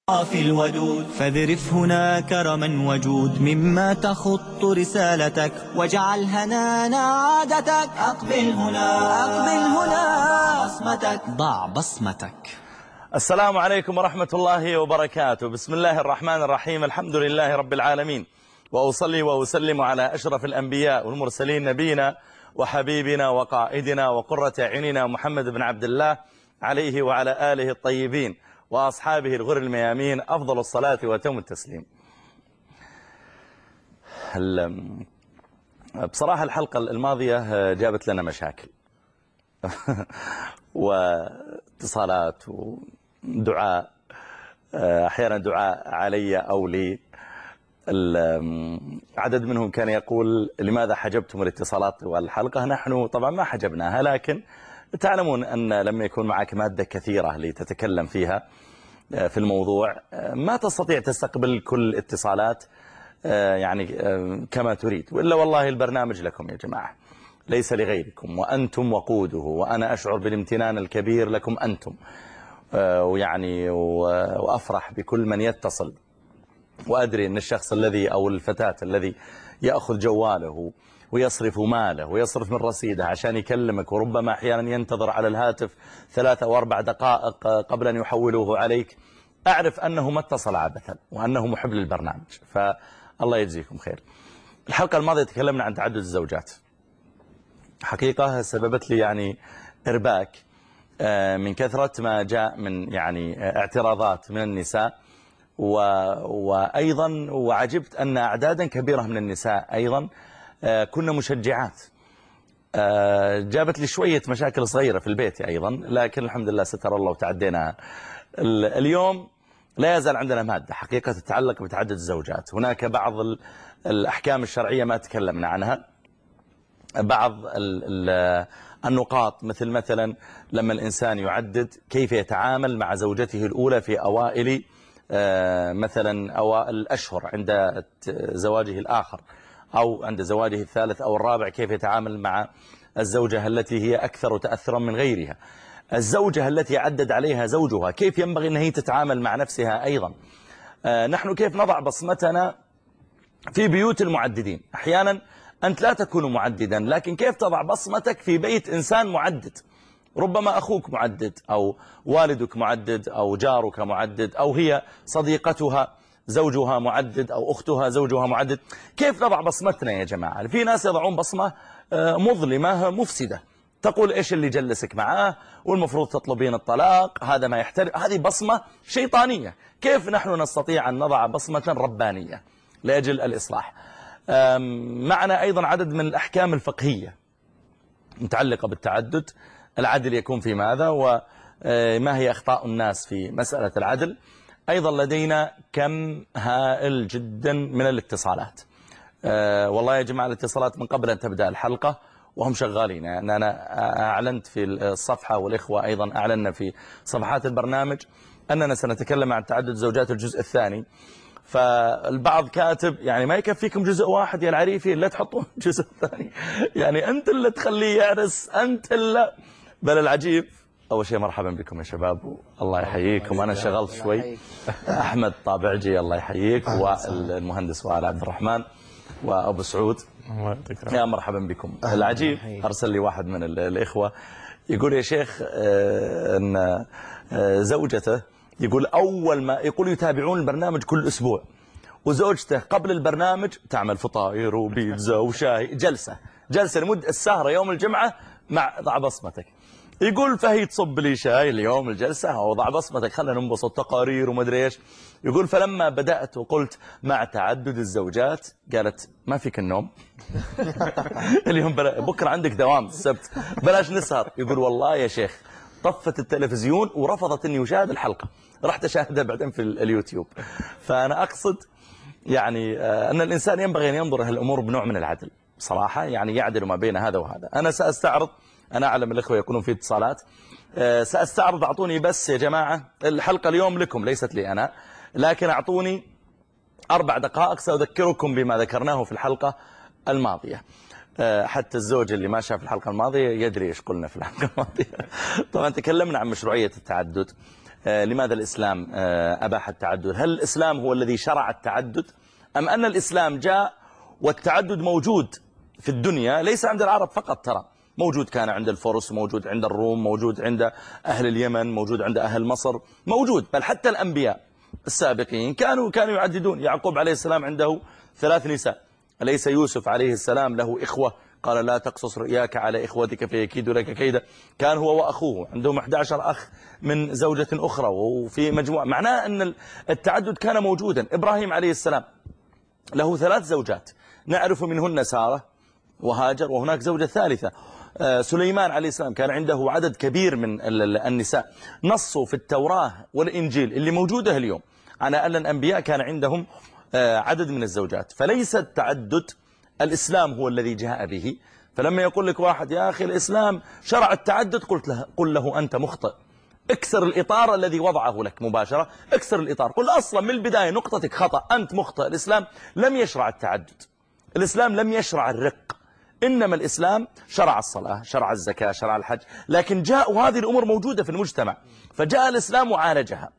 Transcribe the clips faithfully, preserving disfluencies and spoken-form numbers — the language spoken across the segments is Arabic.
في الودود فاذرف هنا كرما وجود مما تخط رسالتك واجعل هنانا عادتك. أقبل هنا أقبل هنا بصمتك ضع بصمتك. السلام عليكم ورحمة الله وبركاته. بسم الله الرحمن الرحيم. الحمد لله رب العالمين، وأصلي وأسلم على أشرف الأنبياء والمرسلين نبينا وحبيبنا وقائدنا وقرة أعيننا محمد بن عبد الله عليه وعلى آله الطيبين وأصحابه الغر الميامين أفضل الصلاة وأتم التسليم. بصراحة الحلقة الماضية جابت لنا مشاكل واتصالات ودعاء، أحيانا دعاء علي أو لي. عدد منهم كان يقول لماذا حجبتم الاتصالات والحلقة؟ نحن طبعا ما حجبناها، لكن تعلمون أن لما يكون معك مادة كثيرة لتتكلم فيها في الموضوع ما تستطيع تستقبل كل اتصالات يعني كما تريد، وإلا والله البرنامج لكم يا جماعة، ليس لغيركم، وأنتم وقوده، وأنا أشعر بالامتنان الكبير لكم أنتم، ويعني وأفرح بكل من يتصل، وأدري أن الشخص الذي أو الفتاة الذي يأخذ جواله ويصرف ماله ويصرف من رصيده عشان يكلمك، وربما أحيانا ينتظر على الهاتف ثلاثة أو أربع دقائق قبل أن يحولوه عليك، أعرف أنه ما اتصل عبثا وأنه محب للبرنامج، فالله يجزيكم خير. الحلقة الماضية تكلمنا عن تعدد الزوجات. حقيقة سببت لي يعني إرباك من كثرة ما جاء من يعني اعتراضات من النساء، و... وأيضا وعجبت أن أعدادا كبيرة من النساء أيضا كنا مشجعات. جابت لي شوية مشاكل صغيرة في البيت أيضا، لكن الحمد لله ستر الله وتعديناها. اليوم لا يزال عندنا مادة حقيقة تتعلق بتعدد الزوجات. هناك بعض الأحكام الشرعية ما تكلمنا عنها، بعض النقاط مثل مثلا لما الإنسان يعدد كيف يتعامل مع زوجته الأولى في أوائل مثلا أوائل الأشهر عند زواجه الآخر، أو عند زواجه الثالث أو الرابع، كيف يتعامل مع الزوجة التي هي أكثر تأثرا من غيرها. الزوجة التي عدد عليها زوجها كيف ينبغي أن هي تتعامل مع نفسها أيضا. نحن كيف نضع بصمتنا في بيوت المعددين. أحيانا أنت لا تكون معددا، لكن كيف تضع بصمتك في بيت إنسان معدد؟ ربما أخوك معدد، أو والدك معدد، أو جارك معدد، أو هي صديقتها زوجها معدد، أو أختها زوجها معدد. كيف نضع بصمتنا يا جماعة؟ في ناس يضعون بصمة مظلمة مفسدة، تقول إيش اللي جلسك معاه، والمفروض تطلبين الطلاق، هذا ما يحترم. هذه بصمة شيطانية. كيف نحن نستطيع أن نضع بصمة ربانية لأجل الإصلاح؟ معنا أيضا عدد من الأحكام الفقهية متعلقة بالتعدد. العدل يكون في ماذا، وما هي أخطاء الناس في مسألة العدل. أيضا لدينا كم هائل جدا من الاتصالات. أه والله يا جماعة الاتصالات من قبل أن تبدأ الحلقة وهم شغالين. يعني أنا أعلنت في الصفحة، والإخوة أيضا أعلنا في صفحات البرنامج أننا سنتكلم عن تعدد زوجات الجزء الثاني. فالبعض كاتب يعني ما يكفيكم جزء واحد يا العريفي، لا تحطون جزء ثاني، يعني أنت اللي تخليه يعرس، أنت اللي. بل العجيب، أول شيء مرحبا بكم يا شباب، الله يحييكم. أنا شغلت شوي. أحمد طابعجي الله يحييك، والمهندس وائل عبد الرحمن، وأبو سعود، يا مرحبا بكم. العجيب أرسل لي واحد من الإخوة يقول يا شيخ أن زوجته، يقول أول ما يقول يتابعون البرنامج كل أسبوع، وزوجته قبل البرنامج تعمل فطاير وبيتزا وشاي، جلسة جلسة لمدة السهرة يوم الجمعة مع ضع بصمتك. يقول فهي تصب لي شاي اليوم الجلسة، أو ضع بصمتك خلنا ننبسط، تقارير ومدري ايش. يقول فلما بدأت وقلت مع تعدد الزوجات، قالت ما فيك النوم اليوم بلا... بكرة عندك دوام السبت، بلاش نسهر. يقول والله يا شيخ طفت التلفزيون ورفضت اني اشاهد الحلقة، رحت اشاهدها بعدين في اليوتيوب. فانا اقصد يعني ان الانسان ينبغي ان ينظر الامور بنوع من العدل صراحة، يعني يعدل ما بين هذا وهذا. انا ساستعرض، انا اعلم الاخوة يكونون في اتصالات، ساستعرض، اعطوني بس يا جماعة، الحلقة اليوم لكم ليست لي انا، لكن اعطوني اربع دقائق ساذكركم بما ذكرناه في الحلقة الماضية. حتى الزوج اللي ما شاف الحلقة الماضية يدري ايش قلنا في الحلقة الماضية. طبعا تكلمنا عن مشروعية التعدد. لماذا الإسلام أباح التعدد؟ هل الإسلام هو الذي شرع التعدد أم أن الإسلام جاء والتعدد موجود في الدنيا ليس عند العرب فقط؟ ترى موجود كان عند الفرس، موجود عند الروم، موجود عند أهل اليمن، موجود عند أهل مصر، موجود. بل حتى الأنبياء السابقين كانوا كانوا يعددون. يعقوب عليه السلام عنده ثلاث نساء. أليس يوسف عليه السلام له إخوة؟ قال لا تقصص رؤياك على إخوتك فيكيدوا لك كيدا. كان هو وأخوه عندهم أحد عشر أخ من زوجة أخرى وفي مجموعة. معناه أن التعدد كان موجودا. إبراهيم عليه السلام له ثلاث زوجات نعرف منهن سارة وهاجر وهناك زوجة ثالثة. سليمان عليه السلام كان عنده عدد كبير من النساء. نصوا في التوراة والإنجيل اللي موجودة اليوم على أن الأنبياء كان عندهم عدد من الزوجات. فليس التعدد الإسلام هو الذي جاء به. فلما يقول لك واحد يا أخي الإسلام شرع التعدد، قلت له قل له أنت مخطئ. اكسر الإطار الذي وضعه لك مباشرة، اكسر الإطار، قل أصلا من البداية نقطتك خطأ، أنت مخطئ. الإسلام لم يشرع التعدد، الإسلام لم يشرع الرق، إنما الإسلام شرع الصلاة، شرع الزكاة، شرع الحج. لكن جاء وهذه الأمور موجودة في المجتمع فجاء الإسلام وعالجها.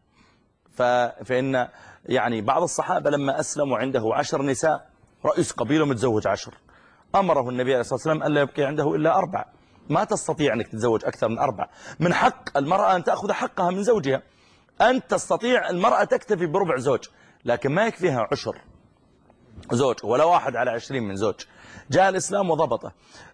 فإن يعني بعض الصحابة لما أسلموا عنده عشر نساء، رئيس قبيلة متزوج عشر، أمره النبي عليه الصلاة والسلام ألا يبقي عنده إلا أربع. ما تستطيع أنك تتزوج أكثر من أربع. من حق المرأة أن تأخذ حقها من زوجها. أنت تستطيع المرأة تكتفي بربع زوج، لكن ما يكفيها عشر زوج ولا واحد على عشرين من زوج. جاء الإسلام وضبطه.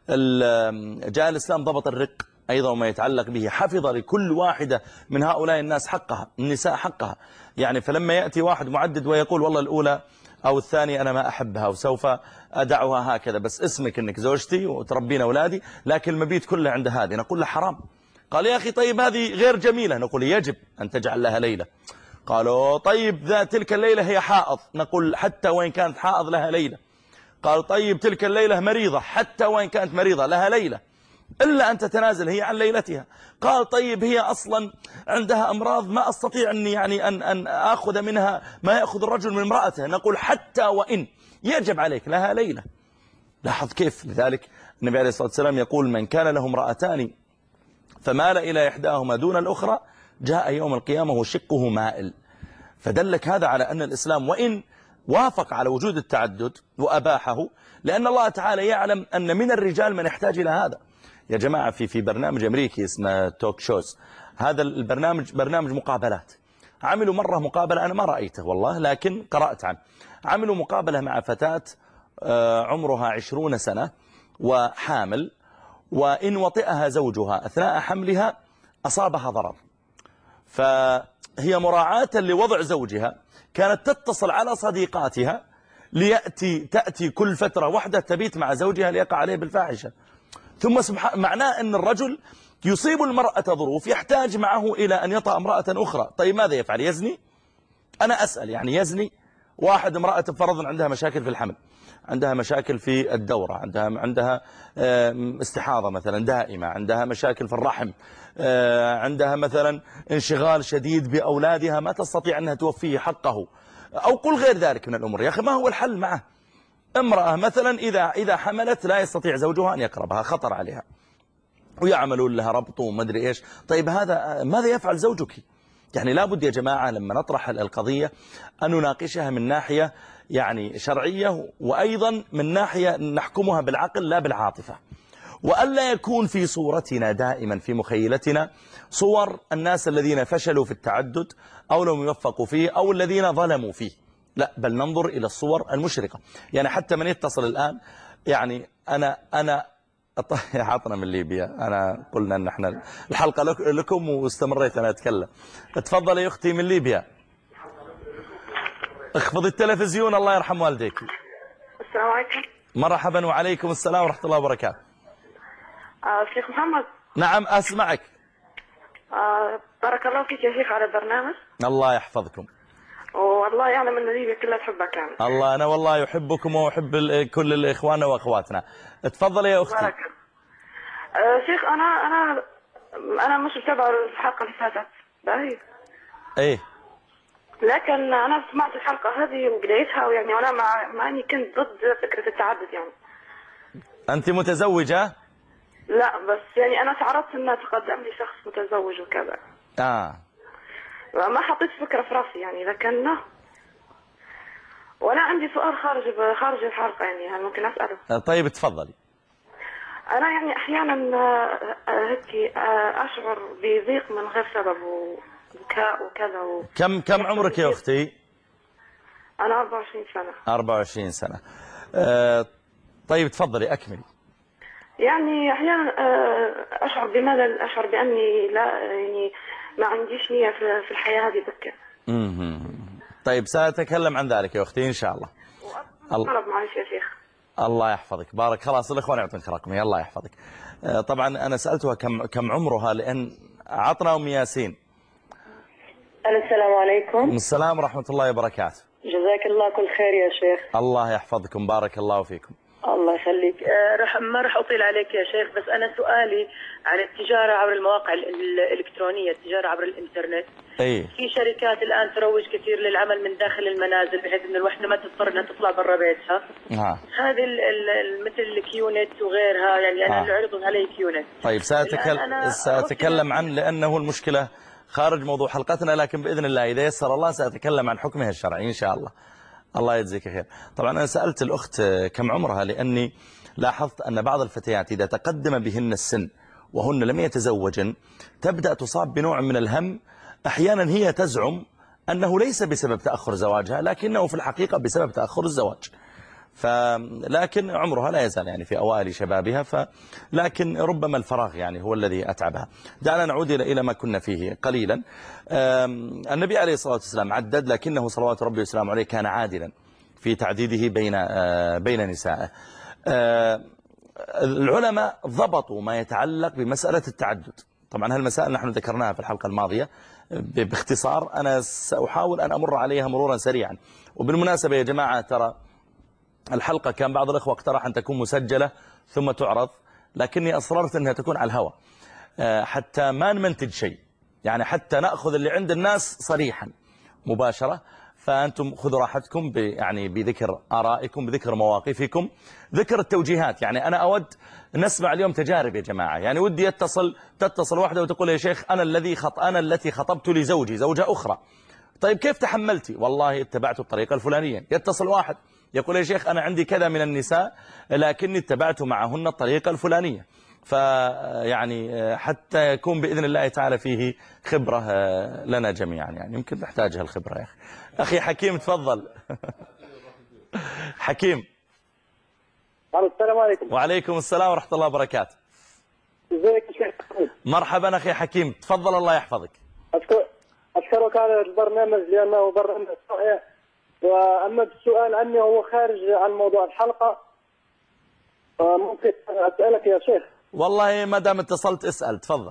جاء الإسلام ضبط الرق أيضا وما يتعلق به. حفظ لكل واحدة من هؤلاء الناس حقها، النساء حقها. يعني فلما يأتي واحد معدد ويقول والله الأولى أو الثانية أنا ما أحبها وسوف أدعها هكذا، بس اسمك أنك زوجتي وتربين أولادي، لكن المبيت كله عند هذه، نقول له حرام. قال يا أخي طيب هذه غير جميلة، نقول يجب أن تجعل لها ليلة. قالوا طيب ذا تلك الليلة هي حائض، نقول حتى وإن كانت حائض لها ليلة. قال طيب تلك الليلة مريضة، حتى وإن كانت مريضة لها ليلة، إلا أن تتنازل هي عن ليلتها. قال طيب هي أصلا عندها أمراض ما أستطيع أن يعني أن أن آخذ منها ما يأخذ الرجل من امرأته، نقول حتى وإن يجب عليك لها ليلة. لاحظ كيف. لذلك النبي عليه الصلاة والسلام يقول من كان له امرأتان فمال إلى إحداهما دون الأخرى جاء يوم القيامة وشقه مائل. فدلك هذا على أن الإسلام وإن وافق على وجود التعدد وأباحه، لأن الله تعالى يعلم أن من الرجال من يحتاج إلى هذا. يا جماعة في في برنامج أمريكي اسمه توك شوز، هذا البرنامج برنامج مقابلات. عملوا مرة مقابلة أنا ما رأيته والله لكن قرأت عنه. عملوا مقابلة مع فتاة عمرها عشرون سنة وحامل، وإن وطئها زوجها أثناء حملها أصابها ضرر. فهي مراعاة لوضع زوجها كانت تتصل على صديقاتها ليأتي تأتي كل فترة واحدة تبيت مع زوجها ليقع عليه بالفاحشة. ثم سبحان معناه أن الرجل يصيب المرأة ظروف يحتاج معه إلى أن يطأ امرأة أخرى. طيب ماذا يفعل؟ يزني؟ أنا أسأل يعني يزني؟ واحد امرأة فرضا عندها مشاكل في الحمل، عندها مشاكل في الدورة، عندها عندها استحاضة مثلا دائمة، عندها مشاكل في الرحم، عندها مثلا انشغال شديد بأولادها ما تستطيع أنها توفيه حقه، أو قل غير ذلك من الأمور. يا أخي ما هو الحل معه؟ امرأة مثلا إذا إذا حملت لا يستطيع زوجها أن يقربها، خطر عليها، ويعملون لها ربط وما أدري إيش. طيب هذا ماذا يفعل زوجك؟ يعني لابد يا جماعة لما نطرح القضية أن نناقشها من ناحية يعني شرعية، وأيضا من ناحية نحكمها بالعقل لا بالعاطفة، وألا يكون في صورتنا دائما في مخيلتنا صور الناس الذين فشلوا في التعدد أو لم يوفقوا فيه أو الذين ظلموا فيه. لا، بل ننظر إلى الصور المشرقة. يعني حتى من يتصل الآن، يعني أنا أنا عطنا من ليبيا، أنا قلنا أن احنا الحلقة لكم واستمريت أنا أتكلم. تفضل يا أختي من ليبيا. اخفض التلفزيون الله يرحم والديك. السلام عليكم. مرحبا وعليكم السلام ورحمة الله وبركاته. آه شيخ محمد. نعم أسمعك. آه بارك الله فيك يا شيخ على البرنامج. الله يحفظكم. والله يعلم ان ليبيا كلها تحبك يعني. الله أنا والله يحبكم وأحب كل الإخوان وأخواتنا. تفضل يا أختي. بارك. آه شيخ أنا أنا أنا مش متابعة الحلقة اللي فاتت باهي. إيه. لكن أنا سمعت الحلقة هذه وبدايتها، ويعني أنا مع مع إني كنت ضد فكرة التعدد يعني. أنت متزوجة؟ لا بس يعني أنا تعرضت إن تقدم لي شخص متزوج وكذا. آه. ما حطيت فكرة في راسي يعني، لكن وأنا عندي سؤال خارج خارج الحلقة يعني، هل ممكن أسأله؟ طيب تفضلي. أنا يعني أحيانا هيك أشعر بضيق من غير سبب وبكاء وكذا و... كم كم عمرك يا أختي؟ أنا أربعة وعشرين سنة. أربعة وعشرين سنة. أه طيب تفضلي أكملي. يعني أحيانا أشعر بملل، أشعر بأني لا يعني ما عنديش نية في الحياة هذه بكة. طيب سأتكلم عن ذلك يا أختي إن شاء الله. طلب معلش يا شيخ. الله يحفظك، بارك. خلاص الإخوان يعطونك رقمي، الله يحفظك. أه طبعا أنا سألتها كم كم عمرها، لأن عطنا أم ياسين. السلام عليكم. السلام ورحمة الله وبركاته. جزاك الله كل خير يا شيخ. الله يحفظكم، بارك الله فيكم. الله يخليك. أه رح ما راح أطيل عليك يا شيخ، بس أنا سؤالي عن التجارة عبر المواقع الإلكترونية، التجارة عبر الإنترنت. أي. في شركات الآن تروج كثير للعمل من داخل المنازل، بحيث إن الوحدة ما تضطر إنها تطلع برا بيتها. ها. هذه مثل الكيونت وغيرها، يعني أنا اللي عرضوا علي كيونت. طيب سأتكلم سأتكلم عن، لأنه المشكلة خارج موضوع حلقتنا، لكن بإذن الله إذا يسر الله سأتكلم عن حكمها الشرعي إن شاء الله. الله يجزيك خير. طبعا أنا سألت الأخت كم عمرها، لأني لاحظت أن بعض الفتيات إذا تقدم بهن السن وهن لم يتزوجن تبدأ تصاب بنوع من الهم. أحيانا هي تزعم أنه ليس بسبب تأخر زواجها، لكنه في الحقيقة بسبب تأخر الزواج. فلكن عمرها لا يزال يعني في أوائل شبابها، فلكن ربما الفراغ يعني هو الذي أتعبها. دعنا نعود إلى ما كنا فيه قليلا. النبي عليه الصلاة والسلام عدد، لكنه صلوات ربي وسلامه عليه كان عادلا في تعديده بين بين نسائه. العلماء ضبطوا ما يتعلق بمسألة التعدد. طبعا هالمسائل نحن ذكرناها في الحلقة الماضية باختصار، أنا سأحاول أن أمر عليها مرورا سريعا. وبالمناسبة يا جماعة، ترى الحلقة كان بعض الأخوة اقترح أن تكون مسجلة ثم تعرض، لكني أصررت أنها تكون على الهواء حتى ما نمنتج شيء، يعني حتى نأخذ اللي عند الناس صريحا مباشرة. فأنتم خذوا راحتكم يعني بذكر آرائكم، بذكر مواقفكم، ذكر التوجيهات. يعني أنا أود نسمع اليوم تجارب يا جماعة. يعني ودي يتصل تتصل واحدة وتقول يا شيخ أنا الذي خط أنا التي خطبت لزوجي زوجة أخرى. طيب كيف تحملتي؟ والله اتبعت الطريقة الفلانية. يتصل واحد يقول يا شيخ أنا عندي كذا من النساء لكني اتبعت معهن الطريقة الفلانية. فيعني حتى يكون بإذن الله تعالى فيه خبرة لنا جميعا، يعني يمكن نحتاجها الخبرة. يا أخي أخي حكيم تفضل. حكيم. السلام عليكم. وعليكم السلام ورحمة الله وبركاته. ازيك يا شيخ؟ مرحبا أخي حكيم، تفضل الله يحفظك. أشكر أشكرك على البرنامج لأنه برنامج صحيح. وأما السؤال عني هو خارج عن موضوع الحلقة، ممكن أسألك يا شيخ؟ والله ما دام اتصلت اسأل، تفضل.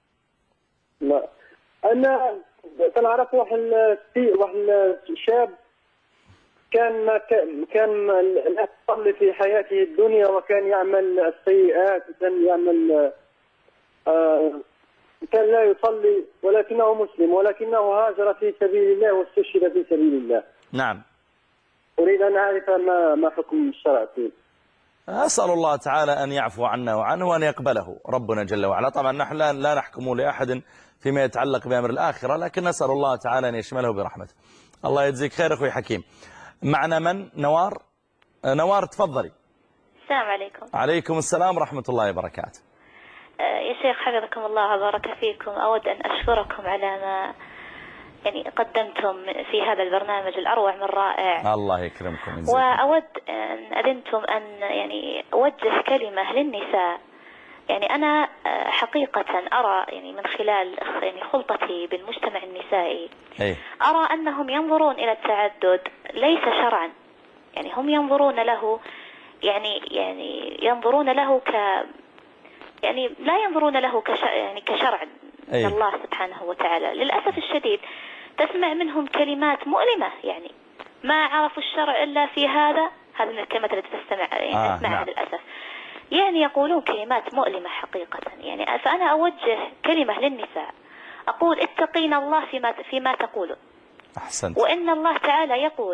لا أنا تنعرف واحد واحد شاب كان كان لا يصلي في حياته الدنيا، وكان يعمل السيئات، وكان يعمل آه كان لا يصلي ولكنه مسلم، ولكنه هاجر في سبيل الله واستشهد في سبيل الله. نعم. أريد أن أعرف ما ما حكم الشرع فيه. أسأل الله تعالى أن يعفو عنا وعنه وأن يقبله ربنا جل وعلا. طبعا نحن لا نحكم لأحد فيما يتعلق بأمر الآخرة، لكن نسأل الله تعالى أن يشمله برحمته. الله يجزيك خير أخوي حكيم. معنا من؟ نوار. نوار تفضلي. السلام عليكم. عليكم السلام ورحمة الله وبركاته. يا شيخ حفظكم الله وبارك فيكم، أود أن أشكركم على ما يعني قدمتم في هذا البرنامج الأروع من رائع. الله يكرمكم. وأود أن أذنتم أن يعني أوجه كلمة للنساء. يعني أنا حقيقة أرى يعني من خلال يعني خلطتي بالمجتمع النسائي أي. أرى أنهم ينظرون إلى التعدد ليس شرعا، يعني هم ينظرون له يعني يعني ينظرون له ك يعني لا ينظرون له كش يعني كشرع من الله سبحانه وتعالى. للأسف الشديد تسمع منهم كلمات مؤلمة، يعني ما عرفوا الشرع إلا في هذا هذه من الكلمات التي تستمع يعني آه أسمعها نعم. للأسف. يعني يقولون كلمات مؤلمة حقيقة. يعني فأنا أوجه كلمة للنساء، أقول اتقين الله فيما فيما تقولون. أحسنت. وإن الله تعالى يقول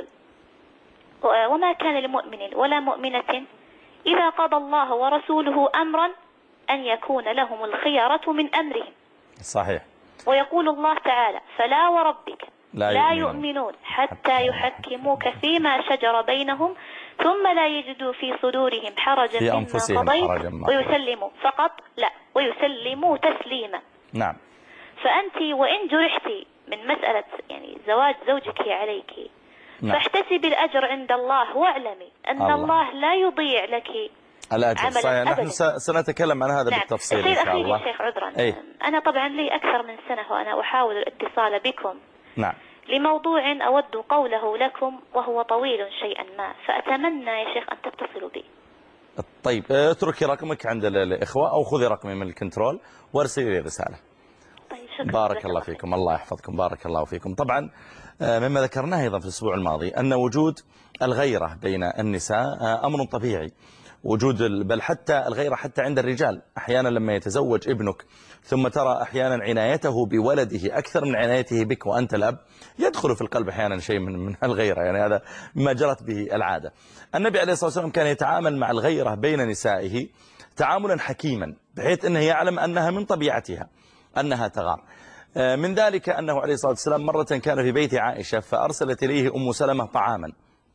وما كان لمؤمن ولا مؤمنة إذا قضى الله ورسوله أمرا أن يكون لهم الخيرة من أمرهم. صحيح. ويقول الله تعالى: فلا وربك لا, لا يؤمنون, يؤمنون حتى يحكموك فيما شجر بينهم ثم لا يجدوا في صدورهم حرجا في مما أنفسهم قضيت حرجا ما ويسلموا فقط لا ويسلموا تسليما. نعم. فأنت وإن جرحتي من مسألة يعني زواج زوجك عليك، نعم. فاحتسبي الأجر عند الله واعلمي أن الله, الله لا يضيع لك الأجر. صحيح. نحن سنتكلم عن هذا نعم. بالتفصيل إن شاء الله. يا شيخ عذرا، أي. أنا طبعا لي أكثر من سنة وأنا أحاول الاتصال بكم، نعم، لموضوع أود قوله لكم وهو طويل شيئا ما، فأتمنى يا شيخ أن تتصلوا بي. طيب اتركي رقمك عند الإخوة أو خذي رقمي من الكنترول وارسلي لي رسالة. طيب شكرا. بارك الله فيكم، الله يحفظكم، بارك الله فيكم. طبعا مما ذكرناه أيضا في الأسبوع الماضي أن وجود الغيرة بين النساء أمر طبيعي، وجود بل حتى الغيرة حتى عند الرجال. أحيانا لما يتزوج ابنك ثم ترى أحيانا عنايته بولده أكثر من عنايته بك وأنت الأب، يدخل في القلب أحيانا شيء من من الغيرة، يعني هذا ما جرت به العادة. النبي عليه الصلاة والسلام كان يتعامل مع الغيرة بين نسائه تعاملا حكيما، بحيث أنه يعلم أنها من طبيعتها أنها تغار. من ذلك أنه عليه الصلاة والسلام مرة كان في بيت عائشة فأرسلت إليه أم سلمة طعاما،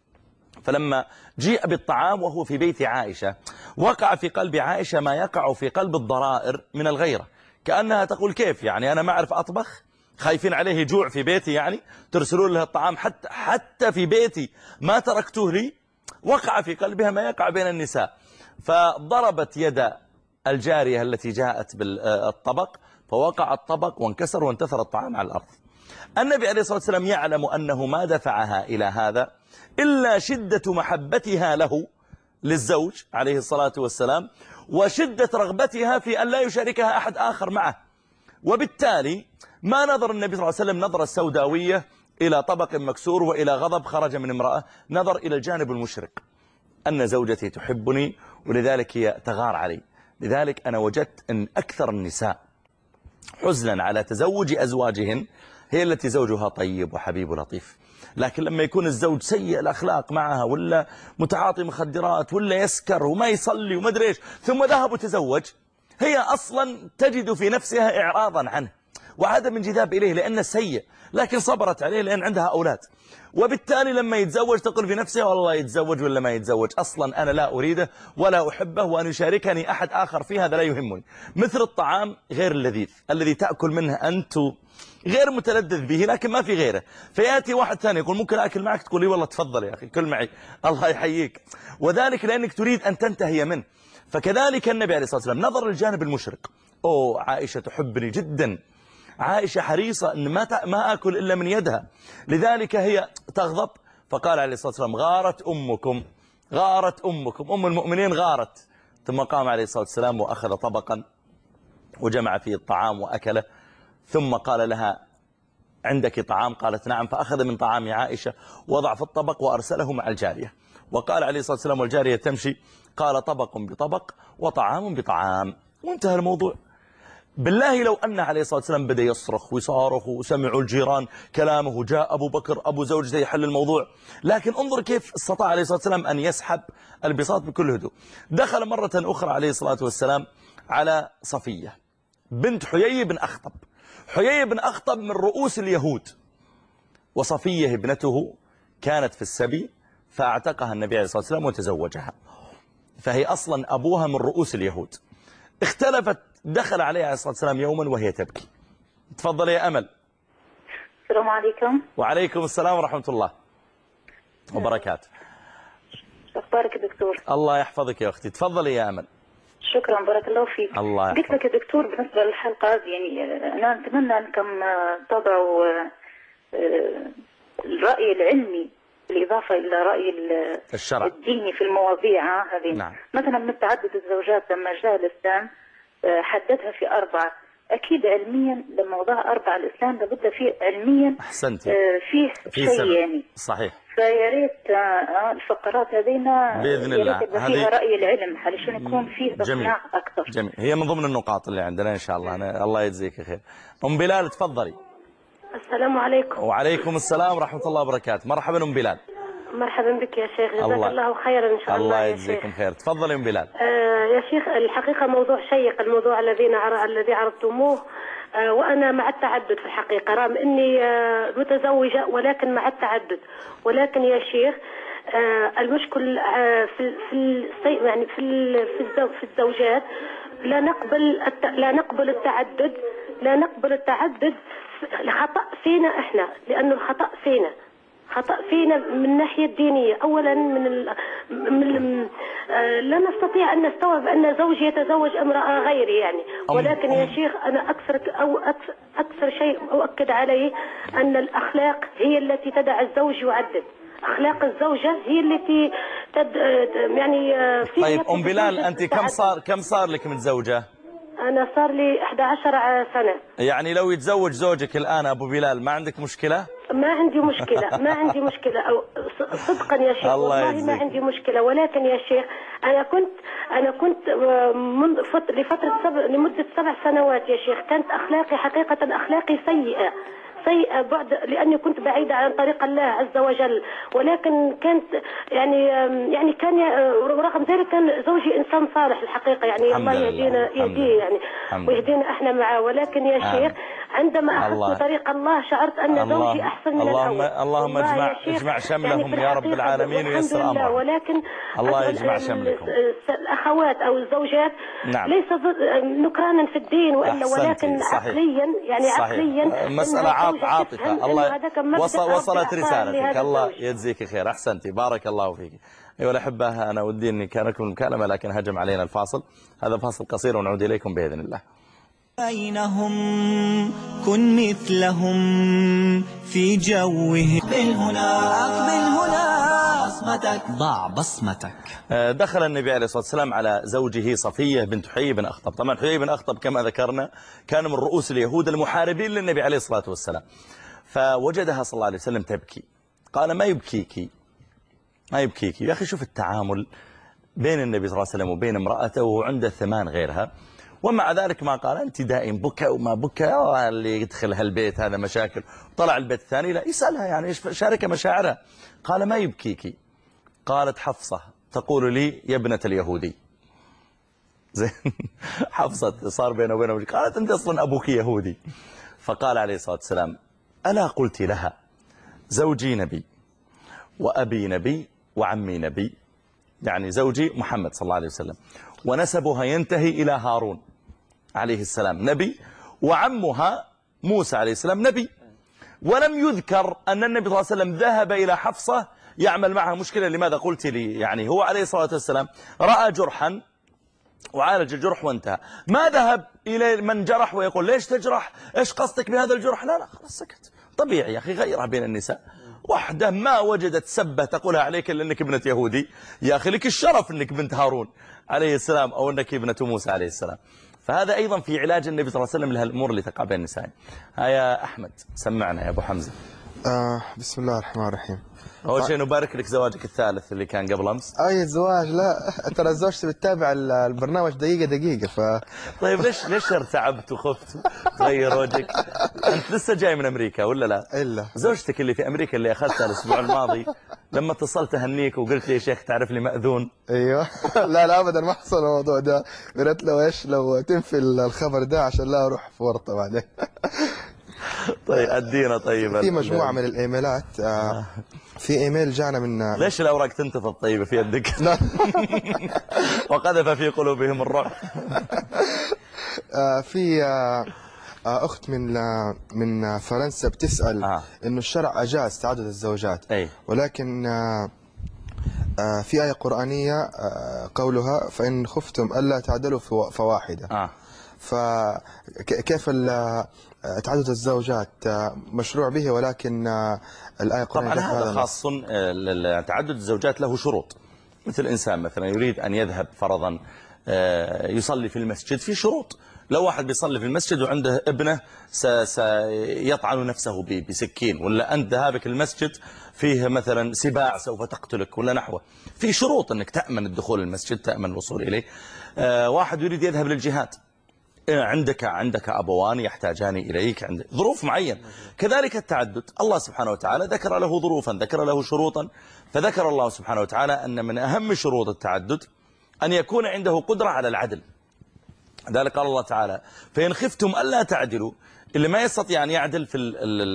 فلما جيء بالطعام وهو في بيت عائشة وقع في قلب عائشة ما يقع في قلب الضرائر من الغيرة، كأنها تقول كيف يعني أنا ما أعرف أطبخ، خايفين عليه جوع في بيتي يعني ترسلون له الطعام حتى, حتى في بيتي ما تركتوه لي. وقع في قلبها ما يقع بين النساء، فضربت يد الجارية التي جاءت بالطبق فوقع الطبق وانكسر وانتثر الطعام على الأرض. النبي عليه الصلاة والسلام يعلم أنه ما دفعها إلى هذا إلا شدة محبتها له للزوج عليه الصلاة والسلام، وشدة رغبتها في أن لا يشاركها أحد آخر معه. وبالتالي ما نظر النبي صلى الله عليه وسلم نظرة سوداوية إلى طبق مكسور وإلى غضب خرج من امرأة، نظر إلى الجانب المشرق، أن زوجتي تحبني ولذلك هي تغار علي. لذلك أنا وجدت أن أكثر النساء حزنا على تزوج أزواجهن هي التي زوجها طيب وحبيب ولطيف، لكن لما يكون الزوج سيء الأخلاق معها ولا متعاطي مخدرات ولا يسكر وما يصلي وما ادري ايش ثم ذهب وتزوج، هي أصلا تجد في نفسها إعراضا عنه وعدم انجذاب إليه لأنه سيء، لكن صبرت عليه لأن عندها أولاد. وبالتالي لما يتزوج تقول في نفسها والله يتزوج ولا ما يتزوج، أصلا أنا لا أريده ولا أحبه وأن يشاركني أحد آخر في هذا لا يهمني. مثل الطعام غير اللذيذ الذي تأكل منه أنت غير متلذذ به لكن ما في غيره، فيأتي واحد ثاني يقول ممكن أكل معك، تقول لي والله تفضل يا أخي كل معي الله يحييك، وذلك لأنك تريد أن تنتهي منه. فكذلك النبي عليه الصلاة والسلام نظر للجانب المشرق، أوه عائشة تحبني جدا، عائشة حريصة أن ما ما أكل إلا من يدها، لذلك هي تغضب. فقال عليه الصلاة والسلام غارت أمكم، غارت أمكم، أم المؤمنين غارت. ثم قام عليه الصلاة والسلام وأخذ طبقا وجمع فيه الطعام وأكله، ثم قال لها عندك طعام؟ قالت نعم، فأخذ من طعام عائشة وضع في الطبق وأرسله مع الجارية، وقال عليه الصلاة والسلام والجارية تمشي، قال طبق بطبق وطعام بطعام، وانتهى الموضوع. بالله لو أن عليه الصلاة والسلام بدأ يصرخ ويصارخ وسمعوا الجيران كلامه، جاء أبو بكر أبو زوجته يحل الموضوع، لكن انظر كيف استطاع عليه الصلاة والسلام أن يسحب البساط بكل هدوء. دخل مرة أخرى عليه الصلاة والسلام على صفية بنت حيي بن أخطب. حيي بن أخطب من رؤوس اليهود، وصفية ابنته كانت في السبي فاعتقها النبي عليه الصلاة والسلام وتزوجها، فهي أصلا أبوها من رؤوس اليهود. اختلفت، دخل عليها عليه الصلاة والسلام يوما وهي تبكي. تفضل يا أمل. السلام عليكم. وعليكم السلام ورحمة الله وبركاته. أخبارك يا دكتور؟ الله يحفظك يا أختي، تفضلي يا أمل. شكرا، بارك الله فيك. الله قلت لك يا دكتور بالنسبة للحلقة هذه، يعني أنا أتمنى أنكم تضعوا الرأي العلمي بالإضافة إلى رأي الشرع الديني في المواضيع هذه. نعم. مثلا من تعدد الزوجات لما جاء الإسلام حددها في أربعة، أكيد علميا لما وضع أربعة الإسلام لابد فيه علميا أحسنت فيه في شيء يعني صحيح. فيا ريت الفقرات هذينا بإذن الله فيها رأي العلم علشان يكون فيه إقناع أكثر. جميل، هي من ضمن النقاط اللي عندنا إن شاء الله. أنا الله يجزيك خير. أم بلال تفضلي. السلام عليكم. وعليكم السلام ورحمة الله وبركاته. مرحبا أم بلال. مرحبا بك يا شيخ، جزاك الله, الله خيرا إن شاء الله. الله يا يجزيكم شيخ. خير. تفضلي ام بلال. آه يا شيخ، الحقيقة موضوع شيق، الموضوع الذي عر... الذي عرضتموه، آه وأنا مع التعدد في الحقيقة، رغم إني آه متزوجة ولكن مع التعدد. ولكن يا شيخ آه المشكل آه في في يعني في في, في الزوجات لا نقبل الت... لا نقبل التعدد لا نقبل التعدد خطأ فينا احنا، لأنه الخطأ فينا خطأ فينا من الناحية الدينية. أولا من, ال... من آه لا نستطيع أن نستوعب أن زوجي يتزوج امرأة غيري يعني. ولكن يا شيخ أنا أكثر أو أكثر, أكثر شيء أؤكد عليه أن الأخلاق هي التي تدع الزوج يعدد. أخلاق الزوجة هي التي تد... يعني في. طيب أم بلال، أنت كم صار كم صار لك متزوجة؟ أنا صار لي إحدى عشرة سنة. يعني لو يتزوج زوجك الآن أبو بلال ما عندك مشكلة؟ ما عندي مشكلة، ما عندي مشكلة، أو صدقا يا شيخ والله ما عندي مشكلة. ولكن يا شيخ أنا كنت أنا كنت من لفترة سبع لمدة سبع سنوات يا شيخ كانت أخلاقي حقيقة أخلاقي سيئة سيئة بعد، لأني كنت بعيدة عن طريق الله عز وجل. ولكن كانت يعني يعني كان رغم ذلك كان زوجي إنسان صالح الحقيقة، يعني الله يهدينا يهديه يعني ويهدينا احنا معه. ولكن يا شيخ عندما أخذت طريق الله شعرت أن زوجي أحسن من اللهم الأول. اللهم اجمع اجمع شملهم يعني يا رب العالمين ويسر أمرهم. ولكن الله يجمع شملكم. الأخوات أو الزوجات نعم. ليس نكرانا في الدين وإلا، ولكن صحيح. عقليا يعني صحيح. عقليا مسألة عاطفة. الله وصل وصلت رسالتك، الله يجزيك خير. أحسنتي، بارك الله فيك. أيها الأحبة، أنا ودي أني كان لكم المكالمة لكن هجم علينا الفاصل. هذا فاصل قصير ونعود إليكم بإذن الله. بينهم كن مثلهم في جوه. أقبل هنا أقبل هنا بصمتك ضع بصمتك. دخل النبي عليه الصلاة والسلام على زوجه صفية بنت حيي بن أخطب. طبعا حيي بن أخطب كما ذكرنا كان من رؤوس اليهود المحاربين للنبي عليه الصلاة والسلام. فوجدها صلى الله عليه وسلم تبكي. قال ما يبكيك ما يبكيك يا أخي. شوف التعامل بين النبي صلى الله عليه وسلم وبين امرأته وعنده ثمان غيرها، ومع ذلك ما قال أنت دائم بكى وما بكى اللي يدخل هالبيت هذا مشاكل. طلع البيت الثاني لا يسألها يعني شارك مشاعرها. قال ما يبكيك. قالت حفصة تقول لي يا ابنة اليهودي. زين حفصة صار بينه وبينه قالت أنت أصلا أبوك يهودي. فقال عليه الصلاة والسلام ألا قلت لها زوجي نبي وأبي نبي وعمي نبي، يعني زوجي محمد صلى الله عليه وسلم ونسبها ينتهي إلى هارون عليه السلام نبي، وعمها موسى عليه السلام نبي. ولم يذكر أن النبي صلى الله عليه وسلم ذهب إلى حفصة يعمل معها مشكلة. لماذا قلت لي؟ يعني هو عليه الصلاة والسلام رأى جرحا وعالج الجرح وانتهى، ما ذهب إلى من جرح ويقول ليش تجرح، إيش قصدك بهذا الجرح. لا لا خلاص سكت. طبيعي يا أخي غيرها بين النساء. واحدة ما وجدت سبة تقولها عليك إلا أنك ابنة يهودي، يا أخي لك الشرف أنك بنت هارون عليه السلام أو أنك ابنة موسى عليه السلام. فهذا أيضا في علاج النبي صلى الله عليه وسلم لهالأمور اللي تقع بين النساء. يا أحمد سمعنا يا أبو حمزة. آه بسم الله الرحمن الرحيم. أول شيء نبارك لك زواجك الثالث اللي كان قبل أمس. أي الزواج؟ لا ترى زوجتي بتتابع البرنامج دقيقة دقيقة ف. طيب ليش ليش ارتعبت وخفت تغير وجهك؟ أنت لسه جاي من أمريكا ولا لا؟ إلا زوجتك اللي في أمريكا اللي أخذتها الأسبوع الماضي لما اتصلت أهنيك وقلت لي يا شيخ تعرف لي مأذون. أيوه لا لا أبدا ما حصل الموضوع ده. قلت له إيش لو تنفي الخبر ده عشان لا أروح في ورطة بعدين. طيب أدينا. طيب في مجموعة من الإيميلات. آه في إيميل جانا من. ليش الأوراق تنتفض طيبة في يدك؟ وقذف في قلوبهم الرعب. آه في آه أخت من من فرنسا بتسأل آه. إنه الشرع أجاز تعدد الزوجات. أي. ولكن آه آه في آية قرآنية آه قولها فإن خفتم ألا تعدلوا فواحدة. آه. فكيف تعدد الزوجات مشروع به، ولكن الآية طبعا هذا خاص. تعدد الزوجات له شروط. مثل إنسان مثلا يريد أن يذهب فرضا يصلي في المسجد، في شروط. لو واحد بيصلي في المسجد وعنده ابنه سيطعن نفسه بسكين، ولا أنت ذهابك المسجد فيه مثلا سباع سوف تقتلك ولا نحوه، في شروط أنك تأمن الدخول المسجد، تأمن الوصول إليه. واحد يريد يذهب للجهاد، عندك عندك أبوان يحتاجان إليك، عندك ظروف معينة. كذلك التعدد، الله سبحانه وتعالى ذكر له ظروفا، ذكر له شروطا، فذكر الله سبحانه وتعالى أن من أهم شروط التعدد أن يكون عنده قدرة على العدل. ذلك قال الله تعالى: فإن خفتم ألا تعدلوا، اللي ما يستطيع أن يعدل في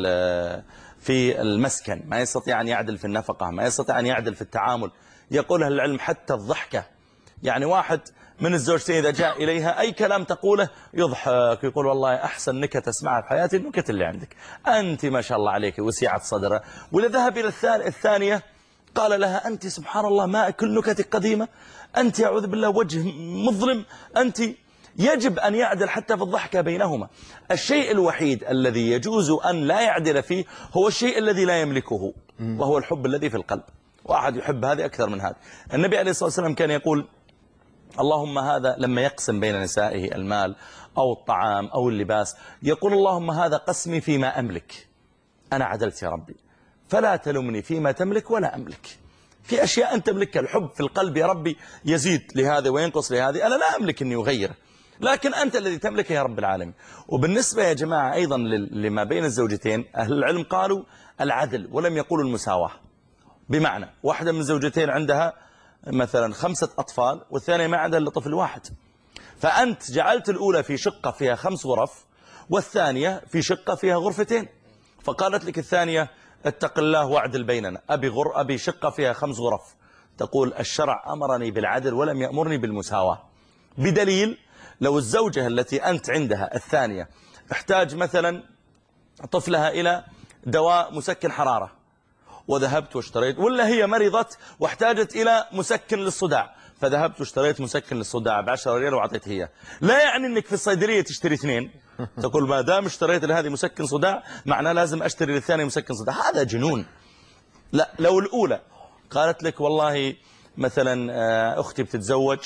في المسكن، ما يستطيع أن يعدل في النفقة، ما يستطيع أن يعدل في التعامل. يقول أهل العلم حتى الضحكة، يعني واحد من الزوجتين إذا جاء إليها أي كلام تقوله يضحك، يقول والله أحسن نكت تسمعها في حياتي النكت اللي عندك، أنت ما شاء الله عليك وسيعة صدره. وإذا ذهب إلى الثانية قال لها: أنت سبحان الله ما كل نكتك قديمة، أنت أعوذ بالله وجه مظلم، أنت. يجب أن يعدل حتى في الضحكة بينهما. الشيء الوحيد الذي يجوز أن لا يعدل فيه هو الشيء الذي لا يملكه، وهو الحب الذي في القلب. واحد يحب هذه أكثر من هذا. النبي عليه الصلاة والسلام كان يقول: اللهم هذا، لما يقسم بين نسائه المال أو الطعام أو اللباس، يقول: اللهم هذا قسمي فيما أملك، أنا عدلت يا ربي، فلا تلمني فيما تملك ولا أملك. في أشياء أنت تملكها، الحب في القلب يا ربي يزيد لهذا وينقص لهذه، أنا لا أملك أني أغيره، لكن أنت الذي تملكه يا رب العالمين. وبالنسبة يا جماعة أيضا لما بين الزوجتين، أهل العلم قالوا العدل ولم يقولوا المساواة. بمعنى واحدة من الزوجتين عندها مثلا خمسة أطفال والثانية ما عندها إلا طفل واحد، فأنت جعلت الأولى في شقة فيها خمس غرف والثانية في شقة فيها غرفتين، فقالت لك الثانية: اتق الله واعدل بيننا، أبي, غر أبي شقة فيها خمس غرف. تقول: الشرع أمرني بالعدل ولم يأمرني بالمساواة. بدليل لو الزوجة التي أنت عندها الثانية احتاج مثلا طفلها إلى دواء مسكن حرارة وذهبت واشتريت، ولا هي مرضت واحتاجت إلى مسكن للصداع فذهبت واشتريت مسكن للصداع بعشرة ريال وعطيت هي، لا يعني أنك في الصيدلية تشتري اثنين. تقول ما دام اشتريت لهذه مسكن صداع معناه لازم أشتري للثانية مسكن صداع، هذا جنون. لا، لو الأولى قالت لك والله مثلا أختي بتتزوج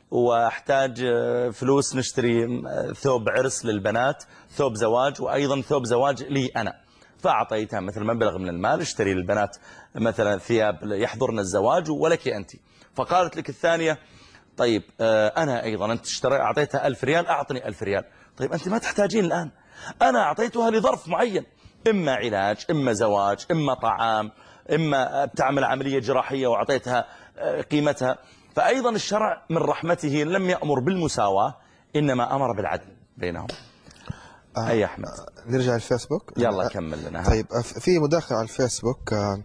واحتاج فلوس نشتري ثوب عرس للبنات، ثوب زواج، وأيضا ثوب زواج لي أنا، فأعطيتها مثل مبلغ من المال اشتري للبنات مثلا ثياب يحضرن الزواج ولك أنت. فقالت لك الثانية: طيب أنا أيضا أنت اشتري أعطيتها ألف ريال، أعطني ألف ريال. طيب أنت ما تحتاجين الآن، أنا أعطيتها لظرف معين، إما علاج، إما زواج، إما طعام، إما بتعمل عملية جراحية وأعطيتها قيمتها. فأيضا الشرع من رحمته لم يأمر بالمساواة، إنما أمر بالعدل بينهم. آه أي أحمد، نرجع الفيسبوك. يلا كمل لنا. طيب في مداخلة على الفيسبوك. آه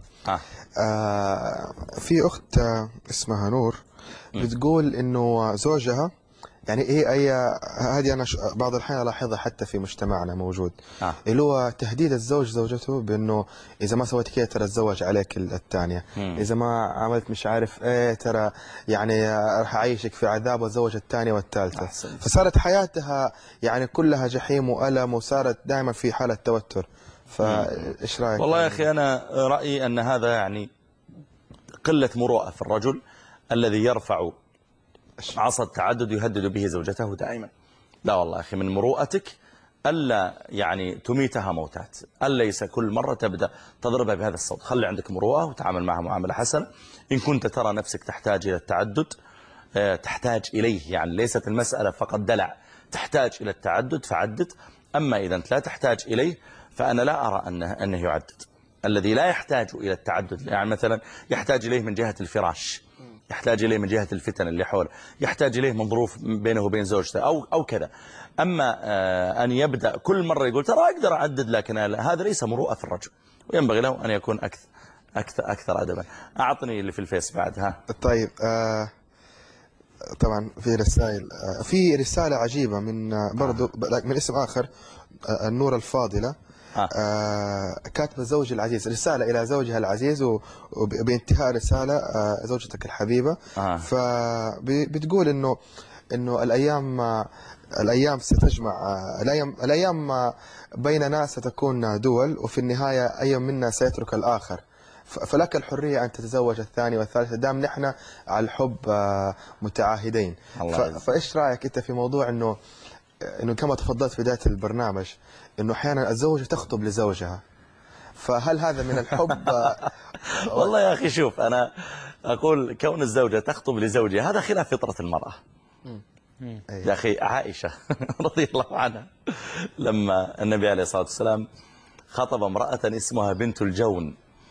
آه في أخت اسمها نور بتقول إنه زوجها، يعني إيه أي هذه أنا بعض الأحيان ألاحظها حتى في مجتمعنا موجود، آه. اللي هو تهديد الزوج زوجته بأنه إذا ما سويت كده ترى أتزوج عليك الثانية، إذا ما عملت مش عارف إيه ترى يعني راح أعيشك في عذاب وأتزوج الثانية والثالثة. فصارت حياتها يعني كلها جحيم وألم، وصارت دائما في حالة توتر. فإيش رأيك؟ والله يا أخي أنا رأيي أن هذا يعني قلة مروءة في الرجل الذي يرفع عصا التعدد يهدد به زوجته دائما. لا والله أخي، من مروءتك ألا يعني تميتها موتات، أليس كل مرة تبدأ تضربها بهذا الصوت. خلي عندك مروءة وتعامل معها معاملة حسنة. إن كنت ترى نفسك تحتاج إلى التعدد تحتاج إليه، يعني ليست المسألة فقط دلع، تحتاج إلى التعدد فعدد. أما إذا أنت لا تحتاج إليه فأنا لا أرى أنه, أنه يعدد. الذي لا يحتاج إلى التعدد يعني مثلا يحتاج إليه من جهة الفراش، يحتاج إليه من جهة الفتن اللي حوله، يحتاج إليه من ظروف بينه وبين زوجته أو, أو كذا. أما أن يبدأ كل مرة يقول ترى أقدر أعدد، لكن هذا ليس مروءة في الرجل، وينبغي له أن يكون أكثر أكثر أكثر أدبا. أعطني اللي في الفيس بعدها. طيب آه طبعا في رسائل، آه في رسالة عجيبة من آه برضو آه. من اسم آخر، آه النور الفاضلة. آه. آه كاتبة زوجي العزيز، رسالة إلى زوجها العزيز، وبانتهاء رسالة آه زوجتك الحبيبة. آه. فبتقول إنه إنه الأيام الأيام ستجمع، الأيام الأيام بيننا ستكون دول، وفي النهاية أي منا سيترك الآخر، فلك الحرية أن تتزوج الثاني والثالث دام نحن على الحب متعاهدين. فإيش رأيك أنت في موضوع إنه إنه كما تفضلت في بداية البرنامج إنه أحيانا الزوجة تخطب لزوجها، فهل هذا من الحب؟ والله يا أخي شوف، أنا أقول كون الزوجة تخطب لزوجها هذا خلاف فطرة المرأة. يا أخي عائشة رضي الله عنها لما النبي عليه الصلاة والسلام خطب امرأة اسمها بنت الجون،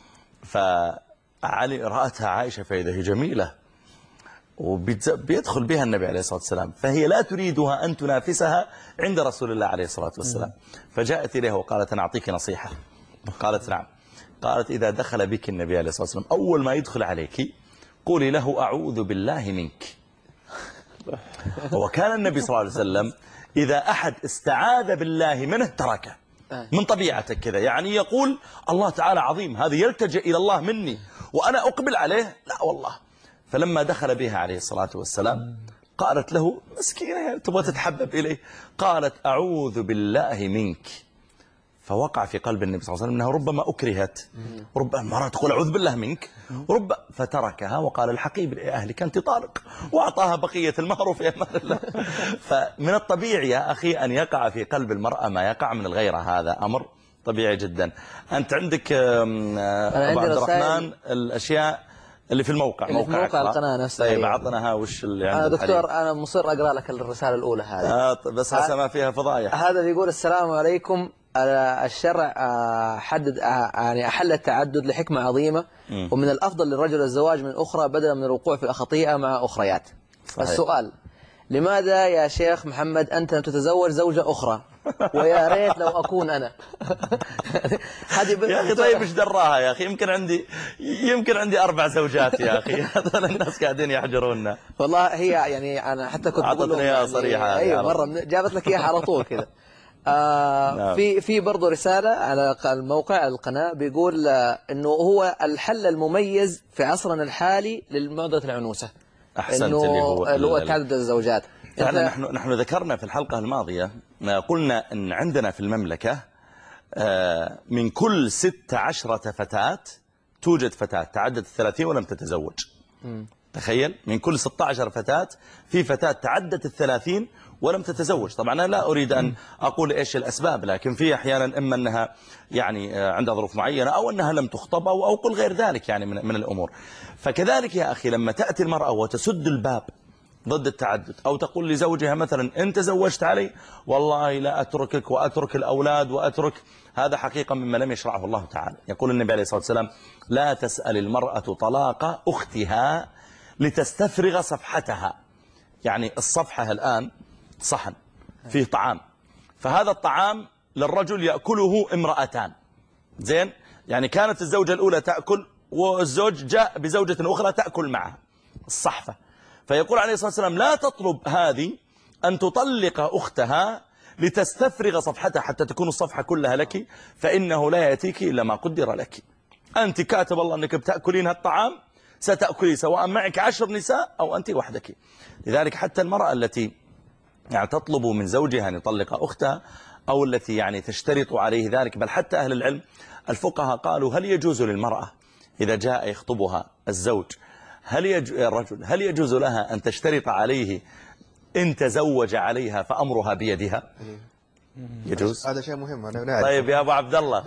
فعلي رأتها عائشة فإذا هي جميلة وبيدخل بها النبي عليه الصلاة والسلام، فهي لا تريدها أن تنافسها عند رسول الله عليه الصلاة والسلام، فجاءت إليه وقالت أنا أعطيك نصيحة. قالت نعم. قالت إذا دخل بك النبي عليه الصلاة والسلام أول ما يدخل عليك قولي له أعوذ بالله منك. وكان النبي صلى الله عليه وسلم إذا أحد استعاذ بالله منه تركه، من طبيعته كذا، يعني يقول الله تعالى عظيم، هذا يلتجئ إلى الله مني وأنا أقبل عليه، لا والله. فلما دخل بها عليه الصلاة والسلام قالت له مسكينة تبغى تتحبب إليه، قالت أعوذ بالله منك. فوقع في قلب النبي صلى الله عليه وسلم أنها ربما أكرهت، ربما المرأة تقول أعوذ بالله منك، رب فتركها وقال الحقي بأهلك أنت طالق، وأعطاها بقية المهر في أمان الله. فمن الطبيعي يا أخي أن يقع في قلب المرأة ما يقع من الغيرة، هذا أمر طبيعي جدا. أنت عندك أبو عبد الرحمن الأشياء اللي في الموقع، اللي موقع, موقع القناة نفسها. طيب عطناها وش اللي عندك. أنا دكتور الحديث. أنا مصر أقرأ لك الرسالة الأولى هذه. آه بس هسه ما فيها فضايح. هذا بيقول السلام عليكم، الشرع حدد يعني أحل التعدد لحكمة عظيمة، م. ومن الأفضل للرجل الزواج من أخرى بدلا من الوقوع في خطيئة مع أخريات. صحيح. السؤال لماذا يا شيخ محمد أنت لم تتزوج زوجة أخرى؟ ويا ريت لو أكون أنا. هذه يا أخي طيب إيش دراها يا أخي؟ يمكن عندي يمكن عندي أربع زوجات يا أخي. هذول الناس قاعدين يحجروننا. والله هي يعني أنا حتى كنت أعطتني إياها يعني صريحة. أيوة مرة جابت لك إياها على طول كذا. آه نعم. في في برضه رسالة على الموقع القناة بيقول آه إنه هو الحل المميز في عصرنا الحالي للمعضلة العنوسة. أحسنت. اللي هو اللي هو تعدد الزوجات. فعلا نحن نحن ذكرنا في الحلقة الماضية، قلنا إن عندنا في المملكة من كل ست عشرة فتاة توجد فتاة تعدت الثلاثين ولم تتزوج. م. تخيل، من كل ستة عشر فتاة في فتاة تعدت الثلاثين ولم تتزوج. طبعا أنا لا أريد أن أقول إيش الأسباب، لكن في أحيانا إما أنها يعني عندها ظروف معينة أو أنها لم تخطب أو أو كل غير ذلك يعني من من الأمور. فكذلك يا أخي لما تأتي المرأة وتسد الباب ضد التعدد، أو تقول لزوجها مثلا إن تزوجت علي والله لا أتركك وأترك الأولاد وأترك، هذا حقيقة مما لم يشرعه الله تعالى. يقول النبي عليه الصلاة والسلام لا تسأل المرأة طلاق أختها لتستفرغ صفحتها. يعني الصفحة الآن صحن فيه طعام، فهذا الطعام للرجل يأكله امرأتان، زين، يعني كانت الزوجة الأولى تأكل والزوج جاء بزوجة أخرى تأكل معها الصحفة. فيقول عليه الصلاة والسلام لا تطلب هذه أن تطلق أختها لتستفرغ صفحتها حتى تكون الصفحة كلها لك، فإنه لا يأتيك إلا ما قدر لك. أنت كاتب الله أنك بتأكلين هالطعام، ستأكلي سواء معك عشر نساء أو أنت وحدك. لذلك حتى المرأة التي يعني تطلب من زوجها أن يطلق أختها، أو التي يعني تشترط عليه ذلك، بل حتى أهل العلم الفقهاء قالوا هل يجوز للمرأة إذا جاء يخطبها الزوج، هل يجوز الرجل هل يجوز لها أن تشترط عليه إن تزوج عليها فأمرها بيدها؟ يجوز؟ هذا شيء مهم أنا نعرف. طيب يا أبو عبد الله.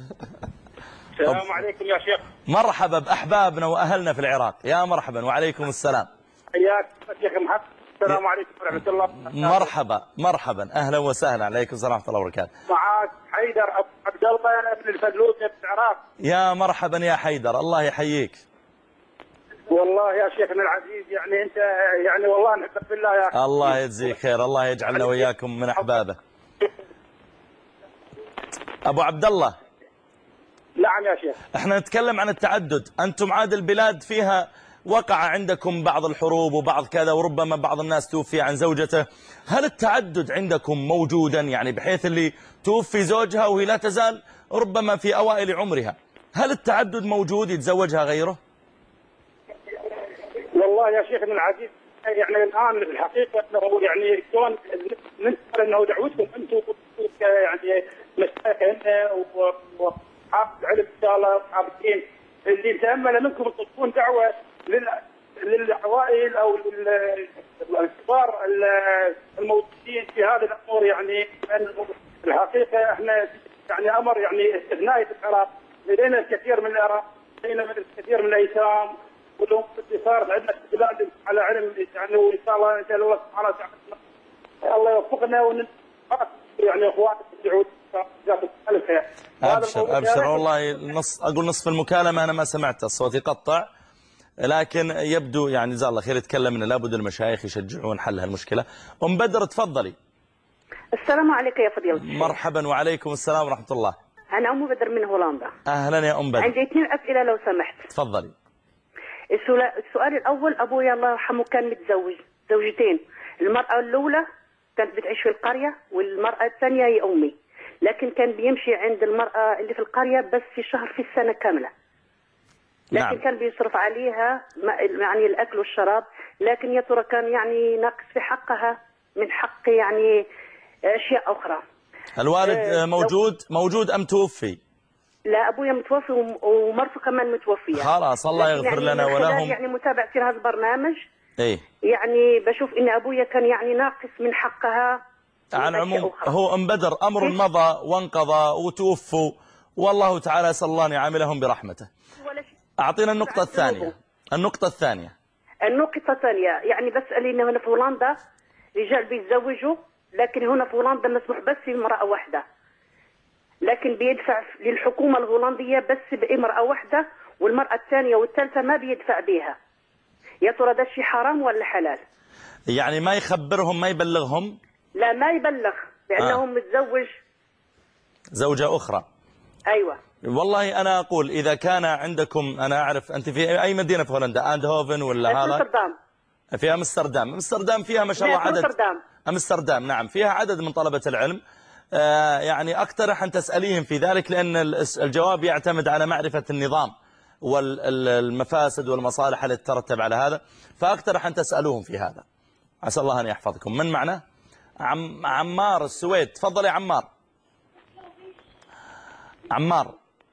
السلام عليكم يا شيخ. مرحبا بأحبابنا وأهلنا في العراق. يا مرحبا. وعليكم السلام. حياك شيخ محمد. السلام عليكم ورحمة الله وبركاته. مرحبا مرحبا أهلا وسهلا. عليكم السلام ورحمة الله وبركاته. معاك حيدر أبو عبد الله ابن الفلوس في العراق. يا مرحبا يا حيدر، الله يحييك. والله يا شيخنا العزيز يعني أنت يعني والله نحبك بالله يا أخي. الله يجزيك خير، الله يجعلنا وإياكم من أحبابه. أبو عبد الله. نعم يا شيخ. احنا نتكلم عن التعدد. أنتم عاد البلاد فيها وقع عندكم بعض الحروب وبعض كذا، وربما بعض الناس توفي عن زوجته. هل التعدد عندكم موجودا، يعني بحيث اللي توفي زوجها وهي لا تزال ربما في أوائل عمرها، هل التعدد موجود يتزوجها غيره؟ والله يا شيخنا العزيز يعني الآن في الحقيقة انه يعني كون ننتظر انه دعوتكم انتم يعني مشايخنا وحافظ علم ان شاء الله حافظين اللي نتامل منكم تكون دعوه للعوائل او للكبار الموجودين في هذه الامور. يعني الحقيقه احنا يعني امر يعني استثنائي في العراق، لدينا الكثير من العراق، لدينا الكثير من الايتام والامور اللي صارت عندنا في البلاد على علم يعني، وان شاء الله نسال الله سبحانه وتعالى الله يوفقنا ون يعني اخواننا السعود جزاكم الله خير. ابشر ابشر والله نص اقول نصف المكالمه انا ما سمعت، الصوت يقطع، لكن يبدو يعني جزاه الله خير يتكلم انه لابد المشايخ يشجعون حل هالمشكله. ام بدر تفضلي. السلام عليك يا فضيلة الشيخ. مرحبا وعليكم السلام ورحمه الله. انا ام بدر من هولندا. اهلا يا ام بدر. عندي اثنين اسئله لو سمحت. تفضلي. السؤال الاول، ابويا الله يرحمه كان متزوج زوجتين، المراه الاولى كانت بتعيش في القريه والمراه الثانيه هي امي، لكن كان بيمشي عند المراه اللي في القريه بس في شهر في السنه كامله. لكن نعم. كان بيصرف عليها يعني الاكل والشراب، لكن يا ترى كان يعني ناقص في حقها من حق يعني اشياء اخرى. الوالد أه موجود موجود ام توفي؟ لا ابويا متوفي ومرته كمان متوفيه. خلاص الله يغفر يعني لنا ولهم. يعني متابعتي لهذا البرنامج ايه يعني بشوف ان ابويا كان يعني ناقص من حقها. عن عموم هو ام بدر امر مضى وانقضى وتوفوا، والله تعالى اسال الله ان يعاملهم برحمته. اعطينا النقطه الثانيه. النقطه الثانيه النقطه الثانيه يعني بسال ان هنا في هولندا رجال بيتزوجوا، لكن هنا في هولندا مسموح بس بامراه واحده، لكن بيدفع للحكومه الهولنديه بس بامراه واحده، والمراه الثانيه والثالثه ما بيدفع بها. يا ترى ده شيء حرام ولا حلال؟ يعني ما يخبرهم ما يبلغهم؟ لا ما يبلغ لانه آه. متزوج زوجه اخرى. ايوه. والله انا اقول اذا كان عندكم، انا اعرف انت في اي مدينه في هولندا، اندهوفن ولا هذا؟ امستردام. في امستردام. امستردام فيها ما شاء الله عدد. امستردام. امستردام نعم فيها عدد من طلبه العلم. آه يعني اقترح ان تساليهم في ذلك، لان الجواب يعتمد على معرفه النظام والمفاسد والمصالح التي تترتب على هذا، فاقترح ان تسالوهم في هذا. عسى الله ان يحفظكم. من معنا؟ عم عمار السويد. تفضل يا عمار. عمار.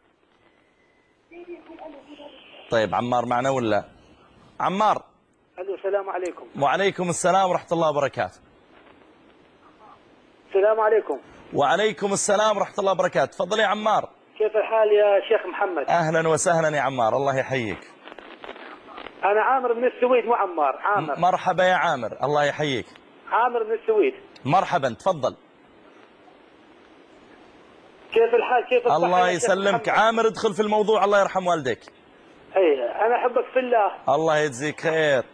طيب عمار معنا ولا؟ عمار. الو السلام عليكم. وعليكم السلام ورحمة الله وبركاته. السلام عليكم. وعليكم السلام ورحمة الله وبركاته. تفضل يا عمار. كيف الحال يا شيخ محمد؟ أهلا وسهلا يا عمار، الله يحييك. أنا عامر من السويد مو عمار، عامر. مرحبا يا عامر، الله يحييك. عامر من السويد. مرحبا تفضل. كيف الحال؟ كيف الصحة؟ الله يسلمك. عامر ادخل في الموضوع، الله يرحم والديك. اي انا احبك في الله. الله يجزيك خير.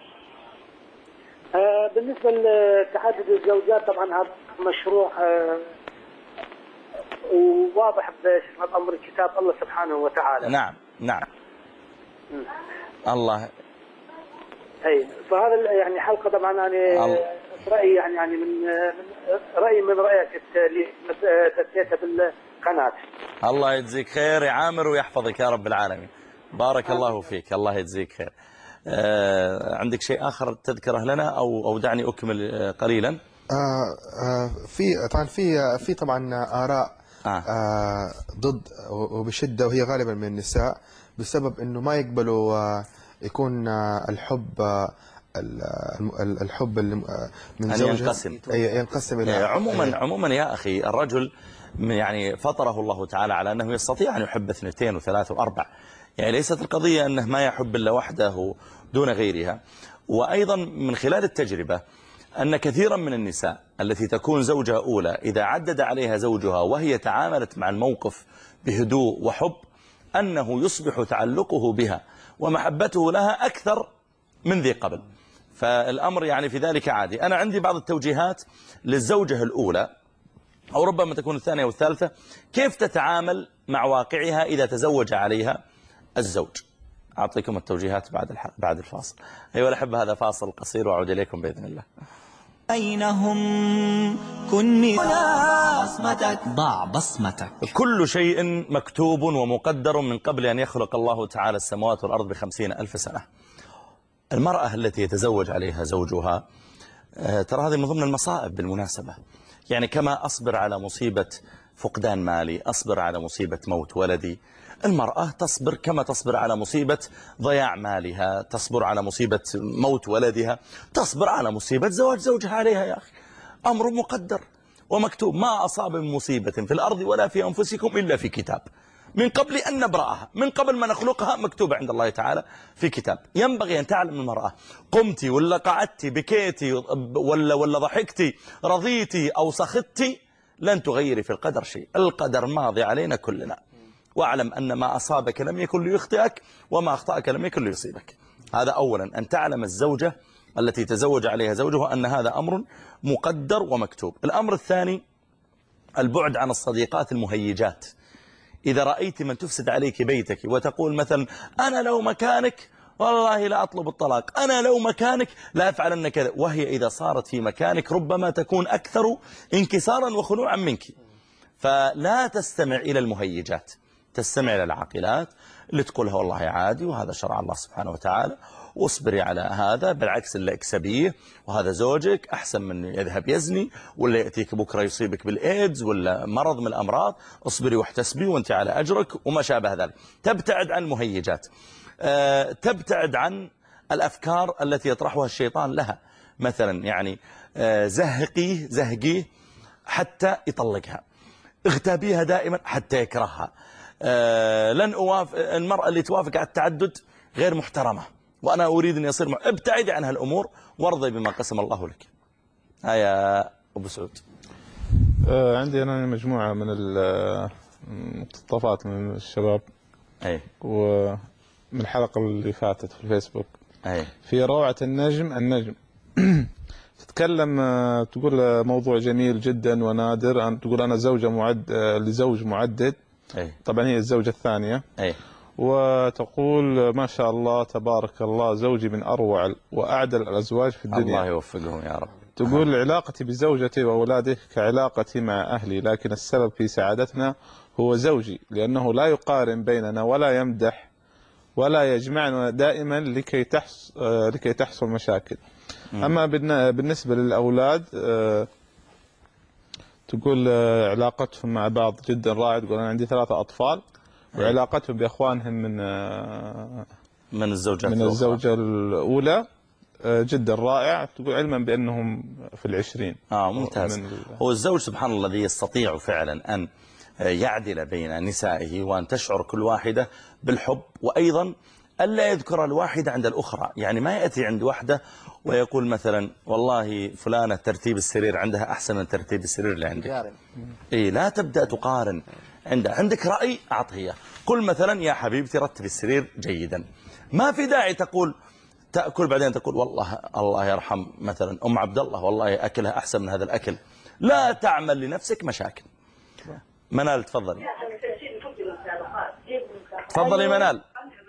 آه بالنسبه لتعدد الزوجات طبعا هذا مشروع آه وواضح بامر كتاب الله سبحانه وتعالى. نعم نعم. م. الله. اي فهذا يعني حلقه طبعا انا رايي يعني يعني من رايي من رايك اللي تسيتها بالقناه. الله يجزيك خير يا عامر ويحفظك يا رب العالمين. بارك الله فيك، الله يجزيك خير. آه عندك شيء آخر تذكره لنا أو أو دعني أكمل قليلا؟ آه آه في طبعا في في طبعا آراء آه. آه ضد وبشدة، وهي غالبا من النساء، بسبب إنه ما يقبلوا آه يكون آه الحب آه الحب من زوجها ينقسم ينقسم إلى عموما عموما يا أخي، الرجل يعني فطره الله تعالى على أنه يستطيع أن يحب اثنتين وثلاث وأربع، يعني ليست القضية أنه ما يحب إلا وحده دون غيرها. وأيضا من خلال التجربة أن كثيرا من النساء التي تكون زوجها أولى إذا عدد عليها زوجها وهي تعاملت مع الموقف بهدوء وحب، أنه يصبح تعلقه بها ومحبته لها أكثر من ذي قبل. فالأمر يعني في ذلك عادي. أنا عندي بعض التوجيهات للزوجة الأولى أو ربما تكون الثانية والثالثة، كيف تتعامل مع واقعها إذا تزوج عليها الزوج. أعطيكم التوجيهات بعد الح... بعد الفاصل. أيها الأحبة هذا فاصل قصير وأعود إليكم بإذن الله. أين هم؟ كن مثل بصمتك، ضع بصمتك. كل شيء مكتوب ومقدر من قبل أن يخلق الله تعالى السماوات والأرض بخمسين ألف سنة. المرأة التي يتزوج عليها زوجها ترى هذه من ضمن المصائب بالمناسبة. يعني كما أصبر على مصيبة فقدان مالي، أصبر على مصيبة موت ولدي، المرأة تصبر كما تصبر على مصيبة ضياع مالها، تصبر على مصيبة موت ولدها، تصبر على مصيبة زواج زوجها عليها. يا أخي أمر مقدر ومكتوب، ما أصاب من مصيبة في الأرض ولا في أنفسكم إلا في كتاب. من قبل أن نبرأها، من قبل ما نخلقها، مكتوبة عند الله تعالى في كتاب. ينبغي أن تعلم المرأة قمتي ولا قعدتي، بكيتي ولا ولا ضحكتي، رضيتي أو سخطتي، لن تغيري في القدر شيء. القدر ماضي علينا كلنا. واعلم أن ما أصابك لم يكن ليخطئك، وما أخطأك لم يكن ليصيبك. هذا أولا، أن تعلم الزوجة التي تزوج عليها زوجها أن هذا أمر مقدر ومكتوب. الأمر الثاني البعد عن الصديقات المهيجات. إذا رأيت من تفسد عليك بيتك وتقول مثلا أنا لو مكانك والله لا أطلب الطلاق، أنا لو مكانك لا أفعلن كذا، وهي إذا صارت في مكانك ربما تكون أكثر انكسارا وخنوعا منك. فلا تستمع إلى المهيجات، تستمع إلى العاقلات اللي تقولها والله عادي وهذا شرع الله سبحانه وتعالى، واصبري على هذا، بالعكس اللي اكسبيه، وهذا زوجك أحسن من يذهب يزني ولا يأتيك بكرة يصيبك بالإيدز ولا مرض من الأمراض، اصبري واحتسبي وانت على أجرك وما شابه ذلك. تبتعد عن المهيجات، أه تبتعد عن الأفكار التي يطرحها الشيطان لها. مثلا يعني أه زهقيه زهقيه حتى يطلقها، اغتابيها دائما حتى يكرهها. أه لن أوافق، المرأة اللي توافق على التعدد غير محترمة، وأنا أريد أن يصير مع... ابتعدي عن هالأمور وارضي بما قسم الله لك. هيا أبو سعود. آه عندي أنا مجموعة من المقتطفات من الشباب، أي، ومن الحلقة اللي فاتت في الفيسبوك، أي، في روعة النجم النجم تتكلم، تقول موضوع جميل جدا ونادر، تقول أنا زوجة معد لزوج معدد. أي. طبعا هي الزوجة الثانية. أي. وتقول ما شاء الله تبارك الله زوجي من أروع وأعدل الأزواج في الدنيا. الله يوفقهم يا رب. تقول علاقتي بزوجتي وأولادي كعلاقتي مع أهلي، لكن السبب في سعادتنا هو زوجي، لأنه لا يقارن بيننا ولا يمدح ولا يجمعنا دائما لكي تحصل لكي تحصل مشاكل. م. أما بالنسبة للأولاد تقول علاقتهم مع بعض جدا رائعة. تقول أنا عندي ثلاثة أطفال وعلاقتهم بإخوانهم من من الزوجات من الزوجة الأولى جدا رائع. تقول علما بأنهم في العشرين. آه ممتاز. هو الزوج سبحان الله الذي يستطيع فعلا أن يعدل بين نسائه، وأن تشعر كل واحدة بالحب، وأيضا ألا يذكر الواحدة عند الأخرى. يعني ما يأتي عند واحدة ويقول مثلا والله فلانة ترتيب السرير عندها أحسن من ترتيب السرير اللي عندك. إيه، لا تبدأ تقارن. عندها عندك رأي أعطه إياه. قل مثلا يا حبيبتي رتب السرير جيدا. ما في داعي تقول تأكل بعدين تقول والله الله يرحم مثلا أم عبد الله والله أكلها أحسن من هذا الأكل. لا تعمل لنفسك مشاكل. منال تفضلي. تفضلي منال.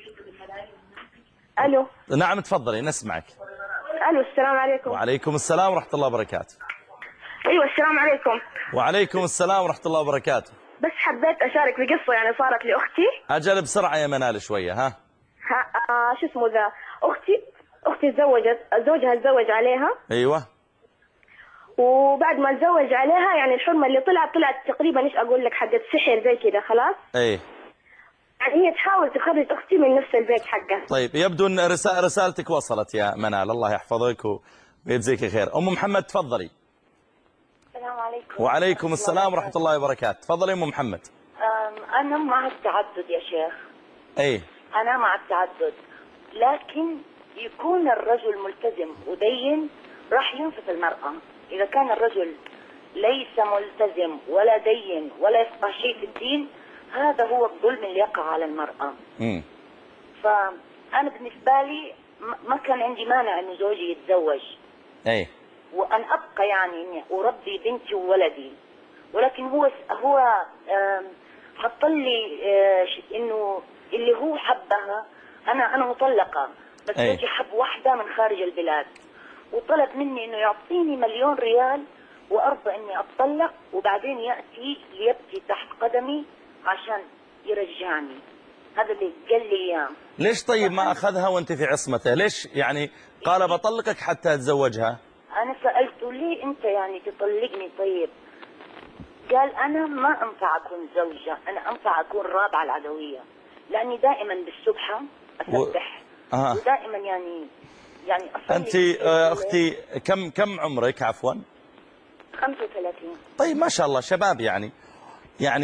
ألو. نعم تفضلي نسمعك. ألو السلام عليكم. وعليكم السلام ورحمة الله وبركاته. أيوة السلام عليكم. وعليكم السلام ورحمة الله وبركاته. بس حبيت أشارك بقصة يعني صارت لأختي. أجل بسرعة يا منال شوية. ها, ها آه شو اسمه ذا، أختي أختي تزوجت، زوجها تزوج عليها. أيوة. وبعد ما تزوج عليها يعني الحرمة اللي طلعت طلعت تقريبا ايش أقول لك حقت سحر زي كذا خلاص. أي. يعني هي تحاول تخرج أختي من نفس البيت حقها. طيب يبدو أن رسالتك وصلت يا منال، الله يحفظك ويجزيك خير. أم محمد تفضلي. السلام عليكم. وعليكم السلام ورحمة الله وبركاته. تفضلي أم محمد. أنا مع التعدد يا شيخ. أي. أنا مع التعدد، لكن يكون الرجل ملتزم ودين راح ينفذ المرأة. إذا كان الرجل ليس ملتزم ولا دين ولا يفقه شيء في الدين، هذا هو الظلم اللي يقع على المرأة. امم فأنا بالنسبة لي ما كان عندي مانع إنه زوجي يتزوج. أي. وأن أبقى يعني إني أربي بنتي وولدي، ولكن هو هو حط لي إنه اللي هو حبها. أنا أنا مطلقة، بس زوجي حب واحدة من خارج البلاد، وطلب مني إنه يعطيني مليون ريال وأرضى إني أتطلق، وبعدين يأتي ليبكي تحت قدمي عشان يرجعني. هذا اللي قال لي إياه. ليش طيب ما أخذها وأنت في عصمته؟ ليش يعني قال بطلقك حتى أتزوجها؟ أنا سألته ليه أنت يعني تطلقني؟ طيب قال أنا ما أنفع أكون زوجة، أنا أنفع أكون رابعة العدوية، لأني دائما بالسبحة أسبح و... آه. ودائما يعني يعني أصلي. أنت أختي كم كم عمرك عفوا؟ خمسة وثلاثين. طيب ما شاء الله شباب يعني يعني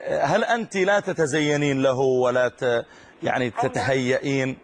هل أنت لا تتزينين له ولا ت... يعني تتهيئين؟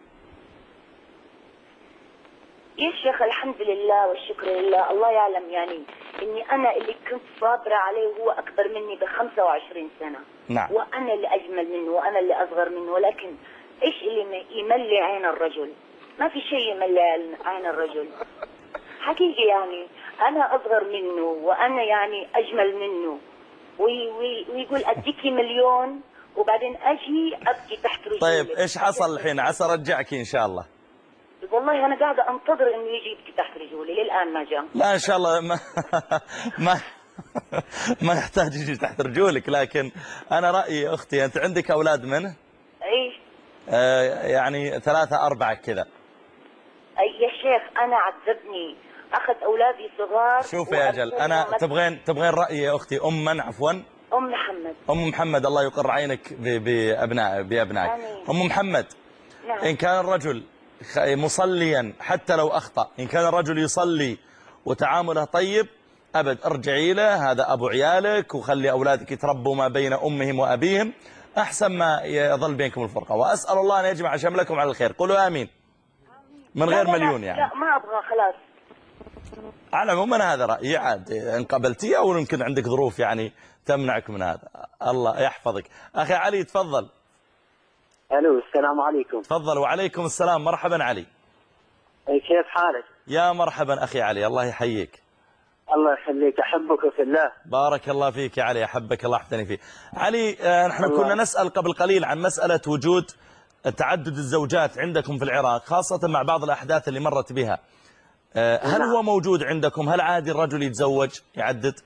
يا شيخ الحمد لله والشكر لله، الله يعلم يعني اني انا اللي كنت صابرة عليه وهو اكبر مني ب خمسة وعشرين سنة. نعم. وانا اللي اجمل منه وانا اللي اصغر منه، ولكن ايش اللي يملي عين الرجل؟ ما في شيء يملي عين الرجل حقيقي. يعني انا اصغر منه وانا يعني اجمل منه، وي وي ويقول اديكي مليون وبعدين اجي ابكي تحت رجلي. طيب ايش حصل الحين؟ عسى رجعك ان شاء الله. والله انا قاعده انتظر انه يجي يبكي تحت رجولي، للان ما جاء. لا ان شاء الله ما ما ما يحتاج يجي تحت رجولك، لكن انا رايي يا اختي، انت عندك اولاد منه؟ ايش؟ آه يعني ثلاثة أربعة كذا. اي يا شيخ انا عذبني، اخذ اولادي صغار. شوف يا اجل، انا تبغين تبغين رايي يا اختي؟ ام من عفوا؟ ام محمد. ام محمد، الله يقر عينك بابناء بابنائك. ام محمد، نعم. ان كان الرجل مصليا حتى لو اخطا، ان كان الرجل يصلي وتعامله طيب، ابد ارجعي له، هذا ابو عيالك، وخلي اولادك يتربوا ما بين امهم وابيهم، احسن ما يظل بينكم الفرقه. واسال الله ان يجمع شملكم على الخير. قولوا امين من غير لا لا مليون لا يعني. لا ما ابغى خلاص. على العموم انا هذا رايي، عاد ان قبلتيه او يمكن عندك ظروف يعني تمنعك من هذا. الله يحفظك. اخي علي تفضل. الو السلام عليكم. تفضل. وعليكم السلام. مرحبا علي. كيف حالك؟ يا مرحبا اخي علي، الله يحييك. الله يخليك، احبك في الله. بارك الله فيك يا علي، احبك الله احتني فيه. علي، نحن الله. كنا نسأل قبل قليل عن مسألة وجود تعدد الزوجات عندكم في العراق، خاصة مع بعض الأحداث اللي مرت بها. هل هو موجود عندكم؟ هل عادي الرجل يتزوج يعدد؟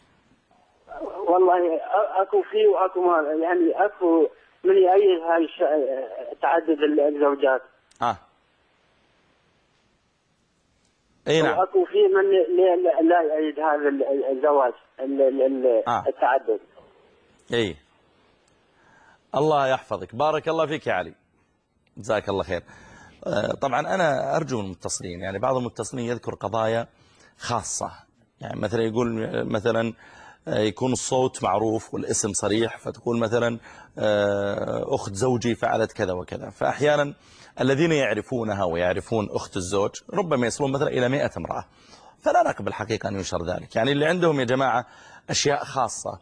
والله اكو فيه واكو ما، يعني اكو من يأيد هاي تعدد الزوجات. اه اي نعم. واكو فيه من لا يأيد هذا الزواج آه. التعدد. اي الله يحفظك، بارك الله فيك يا علي، جزاك الله خير. طبعا أنا أرجو من المتصلين، يعني بعض المتصلين يذكر قضايا خاصة، يعني مثلا يقول مثلا يكون الصوت معروف والاسم صريح، فتقول مثلا أخت زوجي فعلت كذا وكذا، فأحيانا الذين يعرفونها ويعرفون أخت الزوج ربما يصلون مثلا إلى مئة امرأة، فلا نقبل الحقيقة أن ينشر ذلك. يعني اللي عندهم يا جماعة أشياء خاصة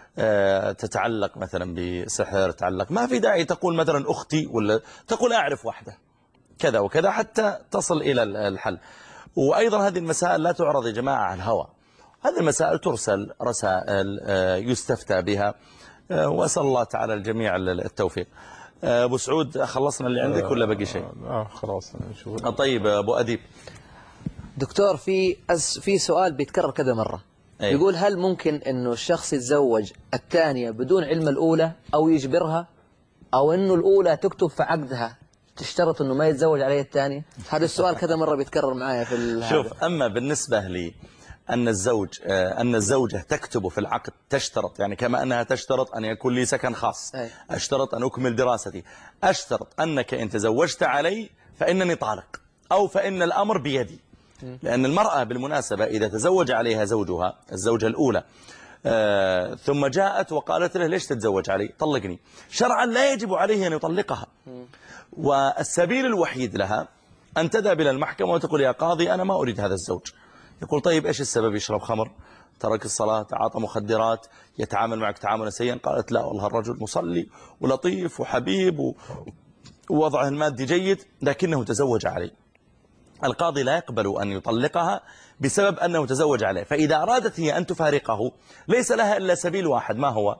تتعلق مثلا بسحر، تتعلق، ما في داعي تقول مثلا أختي، ولا تقول أعرف واحدة كذا وكذا حتى تصل إلى الحل. وأيضا هذه المسائل لا تعرض يا جماعة على الهوى، هذه المسائل ترسل رسائل يستفتى بها، وأسأل الله تعالى الجميع التوفيق. أبو سعود خلصنا اللي عندك ولا بقي شيء؟ آه خلاص نشوف. طيب أبو أديب. دكتور في أس في سؤال بيتكرر كذا مرة. أيه. يقول هل ممكن إنه الشخص يتزوج الثانية بدون علم الأولى أو يجبرها، أو إنه الأولى تكتب في عقدها تشترط إنه ما يتزوج عليه الثانية؟ هذا السؤال كذا مرة بيتكرر معايا في شوف، أما بالنسبة لي أن الزوج أن الزوجة تكتب في العقد تشترط، يعني كما أنها تشترط أن يكون لي سكن خاص، أي. أشترط أن أكمل دراستي، أشترط أنك إن تزوجت علي فإنني طالق أو فإن الأمر بيدي. لأن المرأة بالمناسبة إذا تزوج عليها زوجها الزوجة الأولى آه ثم جاءت وقالت له ليش تتزوج علي؟ طلقني، شرعا لا يجب عليه أن يطلقها، والسبيل الوحيد لها أن تذهب إلى المحكمة وتقول يا قاضي أنا ما أريد هذا الزوج. يقول طيب إيش السبب؟ يشرب خمر، ترك الصلاة، تعاطى مخدرات، يتعامل معك تعاملا سيئا. قالت لا والله الرجل مصلي ولطيف وحبيب ووضعه المادي جيد لكنه تزوج علي. القاضي لا يقبل أن يطلقها بسبب أنه تزوج عليه، فإذا أرادت هي أن تفارقه ليس لها إلا سبيل واحد، ما هو؟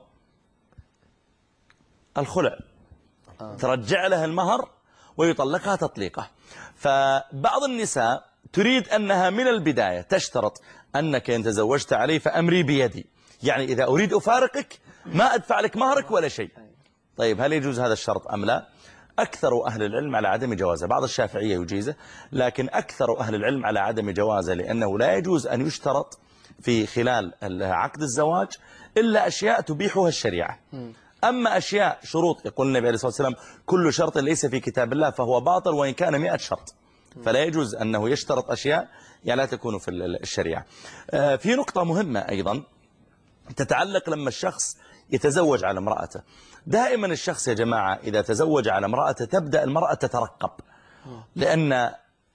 الخلع. آه. ترجع لها المهر ويطلقها تطليقه. فبعض النساء تريد أنها من البداية تشترط أنك إن تزوجت علي فأمري بيدي، يعني إذا أريد أفارقك ما أدفع لك مهرك ولا شيء. طيب هل يجوز هذا الشرط أم لا؟ أكثر أهل العلم على عدم جوازه، بعض الشافعية يجيزه، لكن أكثر أهل العلم على عدم جوازه، لأنه لا يجوز أن يشترط في خلال عقد الزواج إلا أشياء تبيحها الشريعة. أما أشياء شروط، يقول النبي عليه الصلاة والسلام كل شرط ليس في كتاب الله فهو باطل وإن كان مئة شرط، فلا يجوز أنه يشترط أشياء يعني لا تكون في الشريعة. في نقطة مهمة أيضا تتعلق لما الشخص يتزوج على امرأته. دائما الشخص يا جماعة إذا تزوج على امرأته تبدأ المرأة تترقب، لأن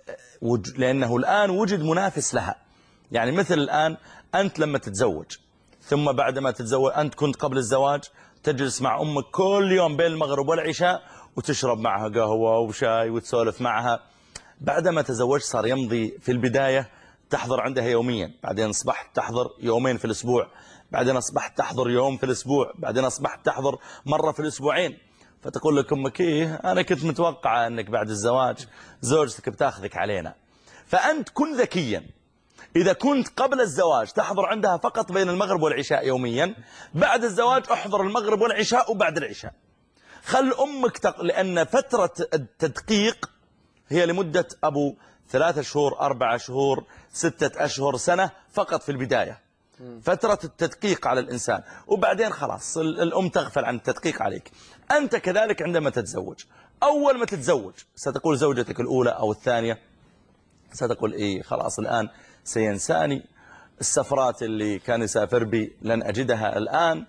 لأنه الآن وجد منافس لها. يعني مثل الآن أنت لما تتزوج ثم بعدما تتزوج أنت كنت قبل الزواج تجلس مع أمك كل يوم بين المغرب والعشاء وتشرب معها قهوة وشاي وتسولف معها. بعدما تزوجت صار يمضي في البداية تحضر عندها يوميا، بعدين أصبحت تحضر يومين في الأسبوع، بعدين أصبحت تحضر يوم في الأسبوع، بعدين أصبحت تحضر مرة في الأسبوعين. فتقول لك أمك إيه أنا كنت متوقعة أنك بعد الزواج زوجتك بتاخذك علينا. فأنت كن ذكيا، إذا كنت قبل الزواج تحضر عندها فقط بين المغرب والعشاء يوميا، بعد الزواج أحضر المغرب والعشاء وبعد العشاء. خل أمك تق... لأن فترة التدقيق هي لمدة أبو ثلاثة شهور أربعة شهور ستة أشهر سنة فقط في البداية، فترة التدقيق على الإنسان، وبعدين خلاص الأم تغفل عن التدقيق عليك. أنت كذلك عندما تتزوج، أول ما تتزوج ستقول زوجتك الأولى أو الثانية ستقول إيه خلاص الآن سينساني، السفرات اللي كان يسافر بي لن أجدها الآن،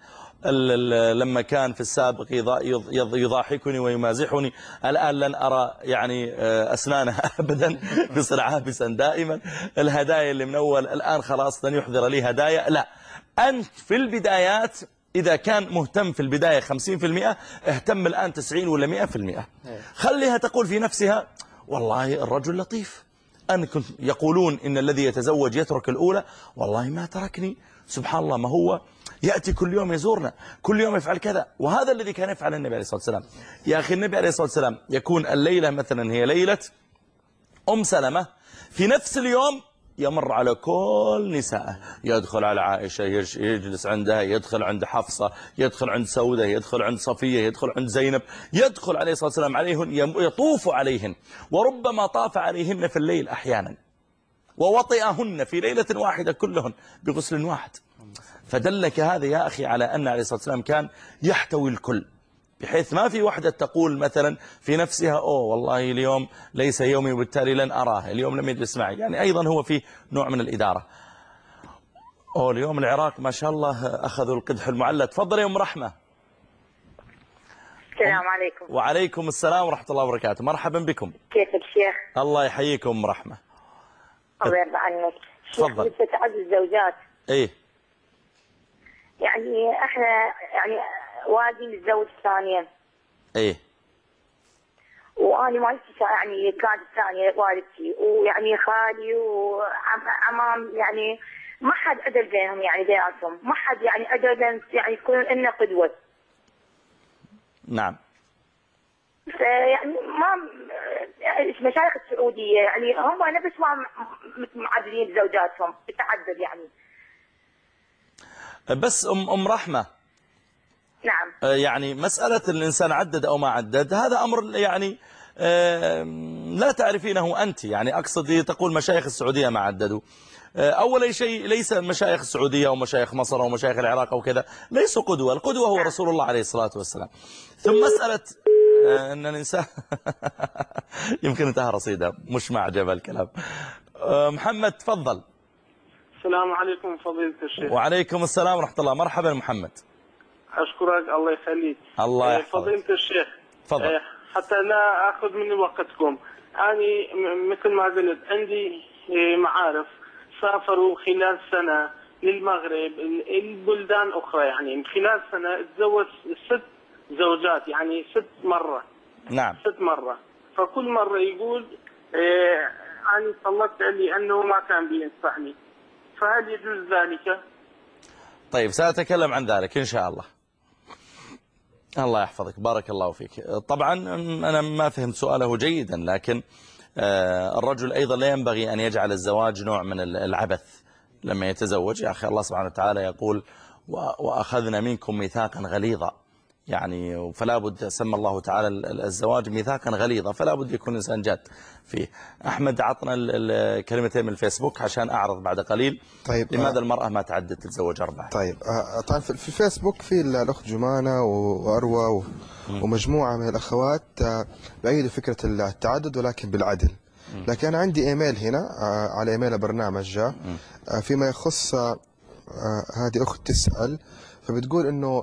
لما كان في السابق يضاحكني ويمازحني الآن لن أرى يعني أسنانها أبدا، بصير عابسا دائما، الهدايا اللي من أول الآن خلاص لن يحضر لي هدايا. لا، أنت في البدايات إذا كان مهتم في البداية خمسين في المئة اهتم الآن تسعين ولا مئة في المئة. خليها تقول في نفسها والله الرجل لطيف، أن كنت يقولون إن الذي يتزوج يترك الأولى، والله ما تركني، سبحان الله، ما هو يأتي كل يوم يزورنا، كل يوم يفعل كذا. وهذا الذي كان يفعل النبي عليه الصلاة والسلام. يا أخي النبي عليه الصلاة والسلام يكون الليلة مثلا هي ليلة أم سلمة، في نفس اليوم يمر على كل نسائه، يدخل على عائشة يجلس عندها، يدخل عند حفصة، يدخل عند سودة، يدخل عند صفية، يدخل عند زينب، يدخل عليه الصلاة والسلام عليهن، يطوف عليهن، وربما طاف عليهن في الليل أحيانا، ووطئهن في ليلة واحدة كلهن بغسل واحد. فدلك هذا يا أخي على أن عليه الصلاة والسلام كان يحتوي الكل، بحيث ما في وحدة تقول مثلا في نفسها أوه والله اليوم ليس يومي وبالتالي لن أراه، اليوم لم يجلس معي. يعني أيضا هو في نوع من الإدارة. أوه اليوم العراق ما شاء الله أخذوا القدح المعلى. تفضل يا أم رحمة. السلام عليكم. وعليكم السلام ورحمة الله وبركاته. مرحبا بكم. كيفك شيخ؟ الله يحييكم أم رحمة. الله يرضى عنك. تفضل. شيخ تعدد الزوجات. إيه. يعني احنا يعني والدي متزوج ثانيا. ايه. وانا والدتي يعني كانت الثانيه والدتي، ويعني خالي وعمام يعني ما حد عدل بينهم، يعني بيناتهم ما حد يعني عدل يعني يكون لنا قدوه. نعم. فيعني ما المشايخ السعوديه يعني هم نفس ما معدلين زوجاتهم بتعدد يعني. بس أم أم رحمة، نعم، يعني مسألة الإنسان عدد أو ما عدد هذا أمر يعني لا تعرفينه أنت. يعني أقصد تقول مشايخ السعودية ما عددوا. أول شيء ليس مشايخ السعودية أو مشايخ مصر أو مشايخ العراق أو كذا ليسوا قدوة، القدوة هو رسول الله عليه الصلاة والسلام. ثم مسألة أن الإنسان يمكن انتهى رصيدها مش ما عجب الكلام. محمد تفضل. السلام عليكم فضيلة الشيخ. وعليكم السلام ورحمة الله. مرحبا محمد. أشكرك الله يخليك. الله يحفظك. فضيلة الشيخ تفضل. حتى لا أخذ من وقتكم، أنا مثل ما قلت عندي معارف سافروا خلال سنة للمغرب البلدان أخرى، يعني خلال سنة تزوج ست زوجات، يعني ست مرة. نعم. ست مرة، فكل مرة يقول إيه أنا طلقت علي أنه ما كان بينصحني، فهل يجوز ذلك؟ طيب سأتكلم عن ذلك إن شاء الله. الله يحفظك، بارك الله فيك. طبعا أنا ما فهمت سؤاله جيدا، لكن الرجل أيضا لا ينبغي أن يجعل الزواج نوع من العبث لما يتزوج. يا أخي الله سبحانه وتعالى يقول وأخذنا منكم ميثاقا غليظا، يعني فلا بد، سمى الله تعالى الزواج ميثاقا غليظا، فلا بد يكون الإنسان جاد فيه. أحمد عطنا الكلمتين من الفيسبوك عشان أعرض بعد قليل. طيب لماذا المرأة ما تعدد تتزوج أربعة؟ طيب طبعا في الفيسبوك في الأخت جمانة وأروى ومجموعة من الأخوات بأيدوا فكرة التعدد ولكن بالعدل. لكن أنا عندي إيميل هنا على إيميل برنامج جاء فيما يخص هذه أخت تسأل، فبتقول إنه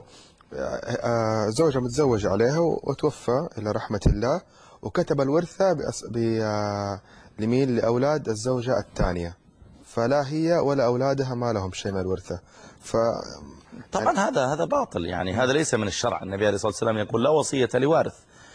زوجة متزوجة عليها وتوفى إلى رحمة الله، وكتب الورثة لمين؟ لأولاد الزوجة الثانية، فلا هي ولا أولادها ما لهم شيء من الورثة. ف طبعا هذا هذا باطل، يعني هذا ليس من الشرع. النبي عليه الصلاة والسلام يقول لا وصية لوارث،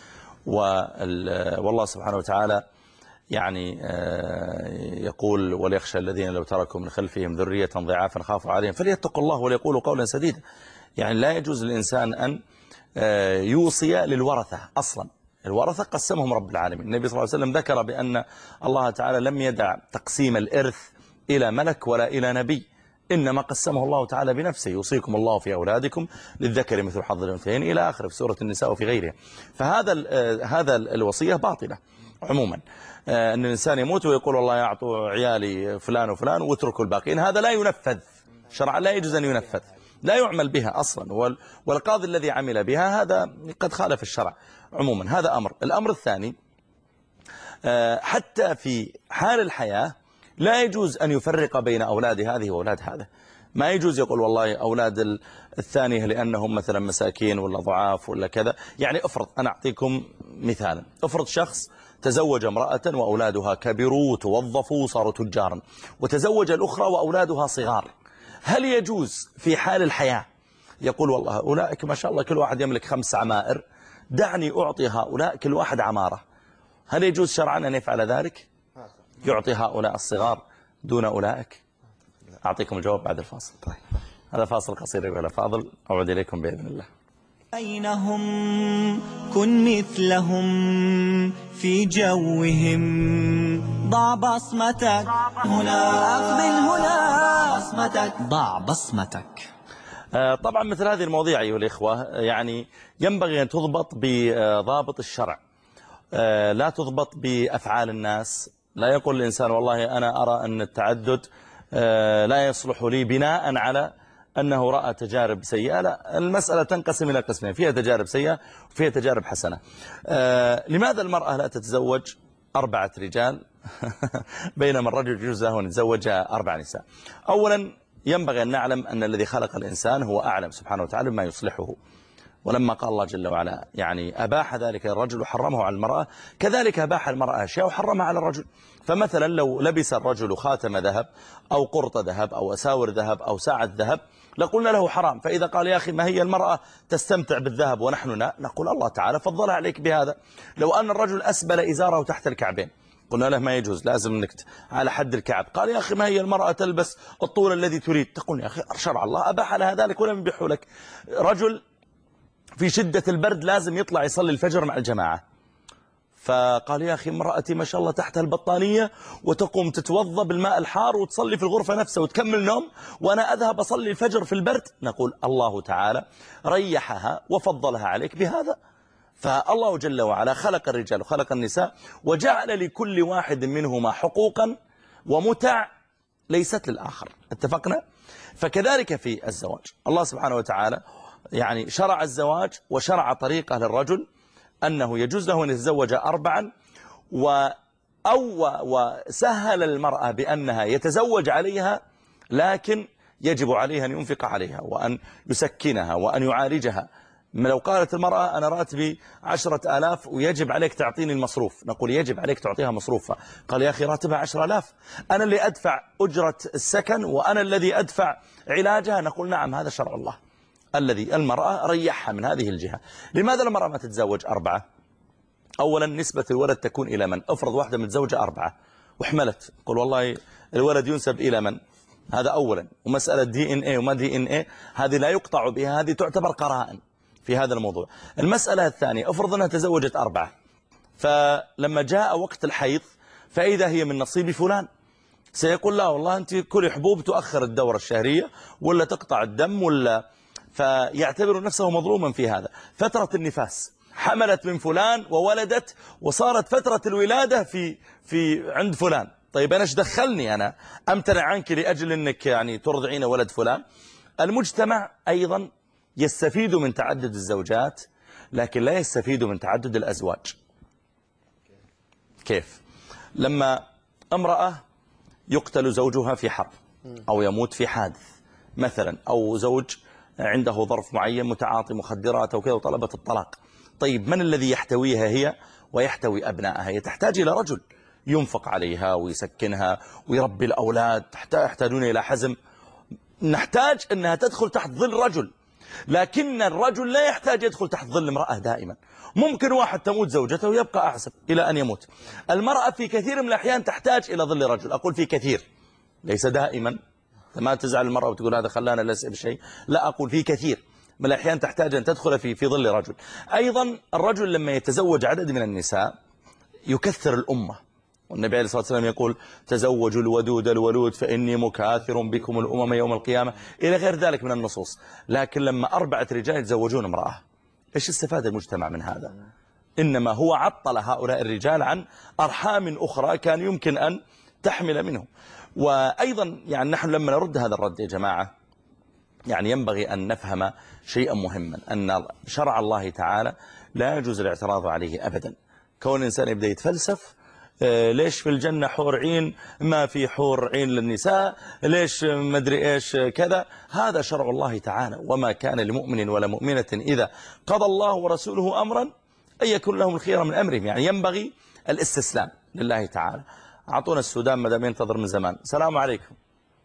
والله سبحانه وتعالى يعني يقول وليخشى الذين لو تركوا من خلفهم ذرية ضعافا خافوا عليهم فليتقوا الله وليقولوا قولا سديدا. يعني لا يجوز للإنسان أن يوصي للورثة أصلا. الورثة قسمهم رب العالمين. النبي صلى الله عليه وسلم ذكر بأن الله تعالى لم يدع تقسيم الإرث إلى ملك ولا إلى نبي، إنما قسمه الله تعالى بنفسه، يوصيكم الله في أولادكم للذكر مثل حظ الأنثيين إلى آخره في سورة النساء وفي غيرها. فهذا هذا الوصية باطلة عموما، أن الإنسان يموت ويقول والله يعطوا عيالي فلان وفلان واتركوا الباقين، هذا لا ينفذ شرعا، لا يجوز أن ينفذ، لا يعمل بها أصلا، والقاضي الذي عمل بها هذا قد خالف الشرع عموما. هذا أمر. الأمر الثاني، حتى في حال الحياة لا يجوز أن يفرق بين أولاد هذه وأولاد هذا. ما يجوز يقول والله أولاد الثانية لأنهم مثلا مساكين ولا ضعاف ولا كذا. يعني افرض، أنا أعطيكم مثالا، افرض شخص تزوج امرأة وأولادها كبروا وتوظفوا وصاروا تجارا، وتزوج الأخرى وأولادها صغار، هل يجوز في حال الحياة يقول والله أولئك ما شاء الله كل واحد يملك خمس عمائر، دعني أعطي هؤلاء كل واحد عمارة؟ هل يجوز شرعا أن يفعل ذلك؟ يعطي هؤلاء الصغار دون أولئك؟ أعطيكم الجواب بعد الفاصل. طيب. هذا فاصل قصير يقول فاضل، أعود إليكم بإذن الله. أين هم؟ كن مثلهم في جوهم، ضع بصمتك هنا، أقبل هنا بصمتك، ضع بصمتك. طبعا مثل هذه المواضيع أيها الإخوة يعني ينبغي أن تضبط بضابط الشرع، لا تضبط بأفعال الناس. لا يقول الإنسان والله أنا أرى أن التعدد لا يصلح لي بناء على أنه رأى تجارب سيئة. لا، المسألة تنقسم إلى قسمين، فيها تجارب سيئة وفيها تجارب حسنة. لماذا المرأة لا تتزوج أربعة رجال بينما الرجل يجوز له أن يتزوج أربع نساء؟ أولا ينبغي أن نعلم أن الذي خلق الإنسان هو أعلم سبحانه وتعالى بما يصلحه، ولما قال الله جل وعلا يعني أباح ذلك الرجل وحرمه على المرأة، كذلك أباح المرأة أشياء وحرمها على الرجل. فمثلا لو لبس الرجل خاتم ذهب أو قرط ذهب أو أساور ذهب أو ساعة ذهب لقلنا له حرام. فإذا قال يا أخي ما هي المرأة تستمتع بالذهب ونحن لا، نقول الله تعالى فضلها عليك بهذا. لو أن الرجل أسبل إزاره تحت الكعبين قلنا له ما يجوز، لازم نكت على حد الكعب. قال يا أخي ما هي المرأة تلبس الطول الذي تريد، تقول يا أخي شرع الله أباح لها ذلك ولم يبيحه لك. رجل في شدة البرد لازم يطلع يصلي الفجر مع الجماعة، فقال يا أخي امرأتي ما شاء الله تحت البطانية وتقوم تتوضى بالماء الحار وتصلي في الغرفة نفسها وتكمل نوم وأنا أذهب أصلي الفجر في البرد، نقول الله تعالى ريحها وفضلها عليك بهذا. فالله جل وعلا خلق الرجال وخلق النساء وجعل لكل واحد منهما حقوقا ومتع ليست للآخر، اتفقنا؟ فكذلك في الزواج الله سبحانه وتعالى يعني شرع الزواج وشرع طريقة للرجل أنه يجوز له أن يتزوج أربعا، أو وسهل المرأة بأنها يتزوج عليها، لكن يجب عليها أن ينفق عليها وأن يسكنها وأن يعالجها. لو قالت المرأة أنا راتبي عشرة آلاف ويجب عليك تعطيني المصروف، نقول يجب عليك تعطيها مصروفها. قال يا أخي راتبها عشرة آلاف، أنا اللي أدفع أجرة السكن وأنا الذي أدفع علاجها، نقول نعم هذا شرع الله الذي المرأة ريحها من هذه الجهة. لماذا المرأة ما تتزوج أربعة؟ أولا نسبة الولد تكون إلى من؟ أفرض واحدة متزوجة أربعة وحملت، قل والله الولد ينسب إلى من؟ هذا أولا. ومسألة دي إن اي وما دي إن اي هذه لا يقطع بها، هذه تعتبر قرائن في هذا الموضوع. المسألة الثانية أفرض أنها تزوجت أربعة، فلما جاء وقت الحيض فإذا هي من نصيب فلان، سيقول لا والله أنت كل حبوب تؤخر الدورة الشهرية ولا تقطع الدم ولا، فيعتبر نفسه مظلوما في هذا. فترة النفاس حملت من فلان وولدت وصارت فترة الولادة في في عند فلان، طيب أنا ايش دخلني، أنا أمتنع عنك لأجل أنك يعني ترضعين ولد فلان. المجتمع أيضا يستفيد من تعدد الزوجات لكن لا يستفيد من تعدد الأزواج. كيف؟ لما امرأة يقتل زوجها في حرب أو يموت في حادث مثلا، أو زوج عنده ظرف معين متعاطي مخدرات أو كذا وطلبت الطلاق. طيب من الذي يحتويها هي ويحتوي أبنائها؟ هي تحتاج إلى رجل ينفق عليها ويسكنها ويربي الأولاد، يحتاجون إلى حزم. نحتاج أنها تدخل تحت ظل رجل، لكن الرجل لا يحتاج يدخل تحت ظل امرأة دائما. ممكن واحد تموت زوجته ويبقى أحسن إلى أن يموت. المرأة في كثير من الأحيان تحتاج إلى ظل رجل، أقول في كثير ليس دائما، ما تزعل المرأة وتقول هذا خلانا لا أسأل شيء، لا، أقول في كثير من الأحيان تحتاج أن تدخل في في ظل رجل. أيضا الرجل لما يتزوج عدد من النساء يكثر الأمة، والنبي عليه الصلاة والسلام يقول تزوجوا الودود الولود فإني مكاثر بكم الأمم يوم القيامة إلى غير ذلك من النصوص. لكن لما أربعة رجال يتزوجون امرأة، إيش استفاد المجتمع من هذا؟ إنما هو عطل هؤلاء الرجال عن أرحام أخرى كان يمكن أن تحمل منهم. وأيضا يعني نحن لما نرد هذا الرد يا جماعة يعني ينبغي أن نفهم شيئا مهما، أن شرع الله تعالى لا يجوز الاعتراض عليه أبدا. كون الإنسان يبدأ يتفلسف ليش في الجنة حور عين ما في حور عين للنساء، ليش مدري إيش كذا، هذا شرع الله تعالى. وما كان لمؤمن ولا مؤمنة إذا قضى الله ورسوله أمرا أن يكون لهم الخير من أمرهم. يعني ينبغي الاستسلام لله تعالى. أعطونا السودان مدام ينتظر من زمان. السلام عليكم.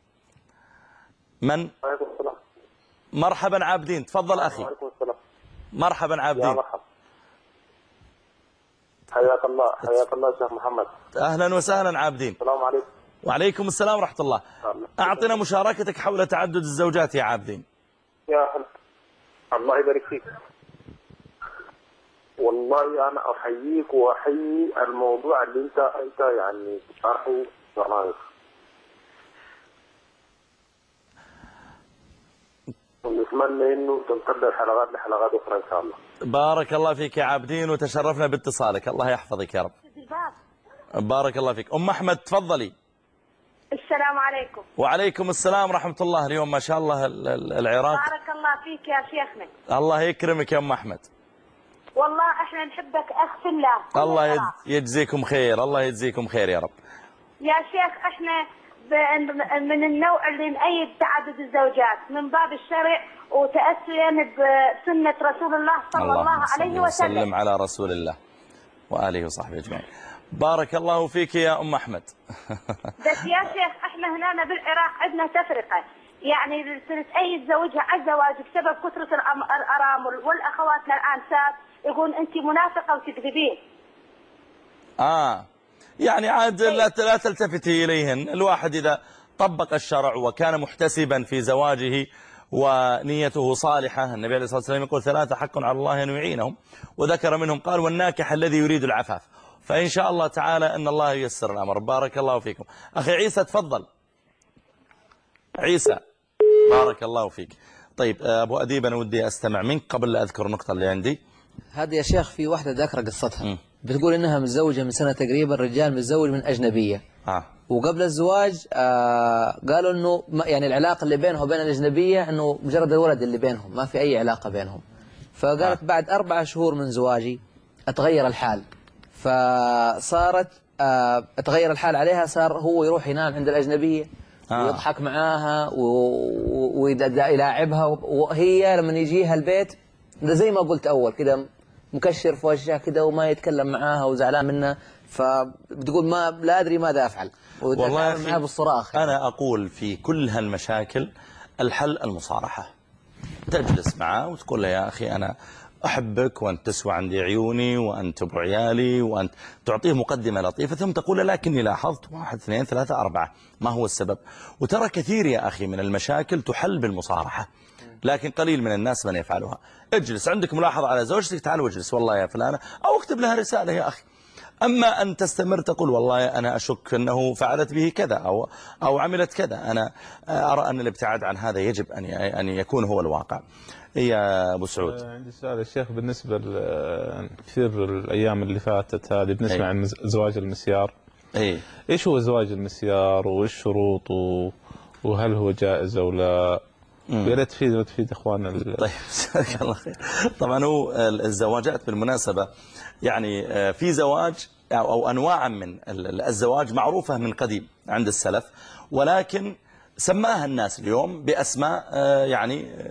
من؟ مرحبا عابدين، تفضل أخي. مرحبا عابدين. حياك الله حياك الله شيخ محمد. أهلا وسهلا عابدين. السلام عليكم. وعليكم السلام ورحمة الله. أعطنا مشاركتك حول تعدد الزوجات يا عابدين. يا حل. الله يبارك فيك. والله أنا أحييك وأحيي الموضوع اللي أنت أنت يعني تشرحه برنامج. ونتمنى إنه تنقل الحلقات لحلقات أخرى إن شاء الله. بارك الله فيك يا عابدين وتشرفنا باتصالك، الله يحفظك يا رب. بارك الله فيك. أم أحمد تفضلي. السلام عليكم. وعليكم السلام ورحمة الله. اليوم ما شاء الله العراق. بارك الله فيك يا شيخنا. الله يكرمك يا أم أحمد. والله احنا نحبك أخ في الله. الله يجزيكم خير، الله يجزيكم خير يا رب. يا شيخ احنا من النوع اللي نأيد تعدد الزوجات من باب الشرع وتأسيا بسنة رسول الله صلى الله, الله عليه وسلم. وسلم على رسول الله وآله وصحبه أجمعين. بارك الله فيك يا أم أحمد. بس يا شيخ احنا هنا بالعراق عندنا تفرقة، يعني اللي تأيد زوجها على الزواج بسبب كثرة الأرامل، والأخواتنا الآن ساب يقول أنت منافقة وتكذبين. آه يعني عاد لا لا تلتفتي إليهن. الواحد إذا طبق الشرع وكان محتسبا في زواجه ونيته صالحة، النبي عليه الصلاة والسلام يقول ثلاثة حق على الله أن يعينهم، وذكر منهم قال والناكح الذي يريد العفاف. فإن شاء الله تعالى أن الله ييسر الأمر. بارك الله فيكم. أخي عيسى تفضل. عيسى بارك الله فيك. طيب أبو أديب أنا ودي أستمع منك قبل لا أذكر النقطة اللي عندي. هذه يا شيخ في واحدة ذاكرة قصتها. م. بتقول إنها متزوجة من سنة تقريبا، رجال متزوج من أجنبية. آه. وقبل الزواج آه قالوا إنه يعني العلاقة اللي بينه وبين الأجنبية إنه مجرد الولد اللي بينهم، ما في أي علاقة بينهم. فقالت آه. بعد أربع شهور من زواجي أتغير الحال، فصارت آه أتغير الحال عليها، صار هو يروح ينام عند الأجنبية آه. ويضحك معاها ويلاعبها، وهي لما يجيها البيت ده زي ما قلت أول كده مكشر في وجهها كده وما يتكلم معاها وزعلان منها، فبتقول ما لا أدري ماذا أفعل. والله معها بالصراخ يعني. أنا أقول في كل هالمشاكل الحل المصارحة. تجلس معه وتقول له يا أخي أنا أحبك وأنت تسوى عندي عيوني وأنت أبو عيالي، وأنت تعطيه مقدمة لطيفة ثم تقول له لكني لاحظت واحد اثنين ثلاثة أربعة، ما هو السبب؟ وترى كثير يا أخي من المشاكل تحل بالمصارحة، لكن قليل من الناس من يفعلها. اجلس عندك ملاحظة على زوجتك، تعال واجلس والله يا فلانة، أو اكتب لها رسالة يا أخي. أما أن تستمر تقول والله أنا أشك أنه فعلت به كذا أو أو عملت كذا، أنا أرى أن الابتعاد عن هذا يجب أن أن يكون هو الواقع. يا أبو سعود عندي سؤال يا شيخ، بالنسبة لكثير الأيام اللي فاتت هذه بنسمع عن زواج المسيار. أي إيش هو زواج المسيار وإيش شروطه وهل هو جائز أو لا؟ يا ريت تفيد تفيد اخواننا. طيب جزاك الله خير. طبعا هو الزواجات بالمناسبة يعني في زواج أو أنواع من الزواج معروفة من قديم عند السلف، ولكن سماها الناس اليوم بأسماء يعني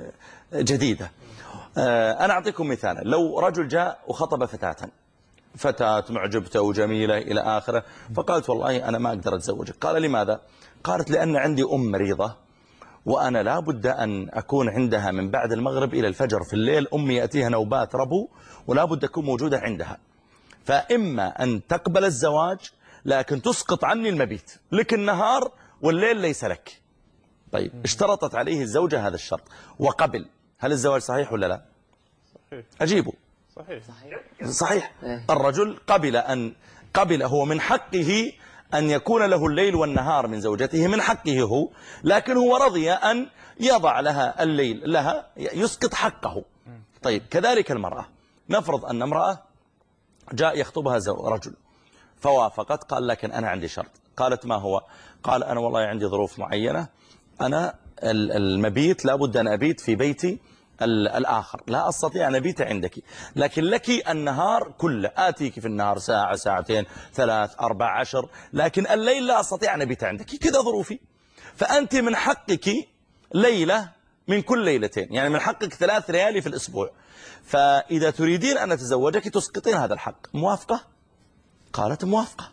جديدة. أنا أعطيكم مثال، لو رجل جاء وخطب فتاة فتاة معجبته وجميلة إلى آخره، فقالت والله أنا ما أقدر أتزوجك. قال لماذا؟ قالت لأن عندي أم مريضة وأنا لا بد أن أكون عندها من بعد المغرب إلى الفجر في الليل، أمي يأتيها نوبات ربو ولا بد أكون موجودة عندها، فإما أن تقبل الزواج لكن تسقط عني المبيت لك النهار والليل ليس لك. طيب اشترطت عليه الزوجة هذا الشرط وقبل، هل الزواج صحيح ولا لا؟ صحيح. أجيبه. صحيح. صحيح. الرجل قبل أن قبل هو من حقه أن يكون له الليل والنهار من زوجته، من حقه هو، لكن هو رضي أن يضع لها الليل لها، يسقط حقه. طيب كذلك المرأة، نفرض أن امرأة جاء يخطبها رجل فوافقت، قال لكن أنا عندي شرط. قالت ما هو؟ قال أنا والله عندي ظروف معينة، أنا المبيت لابد أن أبيت في بيتي الآخر، لا أستطيع أن أبيت عندك، لكن لك النهار كله، آتيك في النهار ساعة ساعتين ثلاث أربع عشر، لكن الليل لا أستطيع أن أبيت عندك، كذا ظروفي. فأنت من حقك ليلة من كل ليلتين، يعني من حقك ثلاث ليالي في الأسبوع، فإذا تريدين أن أتزوجك تسقطين هذا الحق. موافقة؟ قالت موافقة.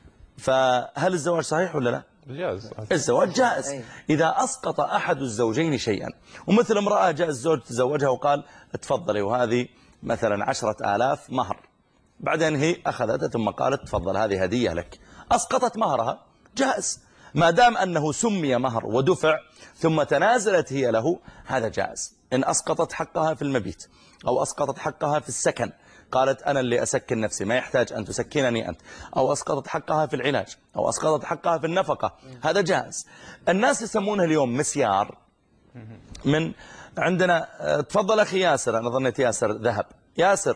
فهل الزواج صحيح ولا لا؟ جائز. الزواج جائز إذا أسقط أحد الزوجين شيئا. ومثل امرأة جاء الزوج تزوجها وقال تفضلي وهذه مثلا عشرة آلاف مهر، بعدين هي أخذتها ثم قالت تفضل هذه هدية لك، أسقطت مهرها، جائز ما دام أنه سمي مهر ودفع ثم تنازلت هي له، هذا جائز. إن أسقطت حقها في المبيت أو أسقطت حقها في السكن، قالت أنا اللي أسكن نفسي ما يحتاج أن تسكنني أنت، أو أسقطت حقها في العلاج أو أسقطت حقها في النفقة، هذا جائز. الناس يسمونه اليوم مسيار. من عندنا تفضل أخي ياسر، أنا ظنيت ياسر ذهب، ياسر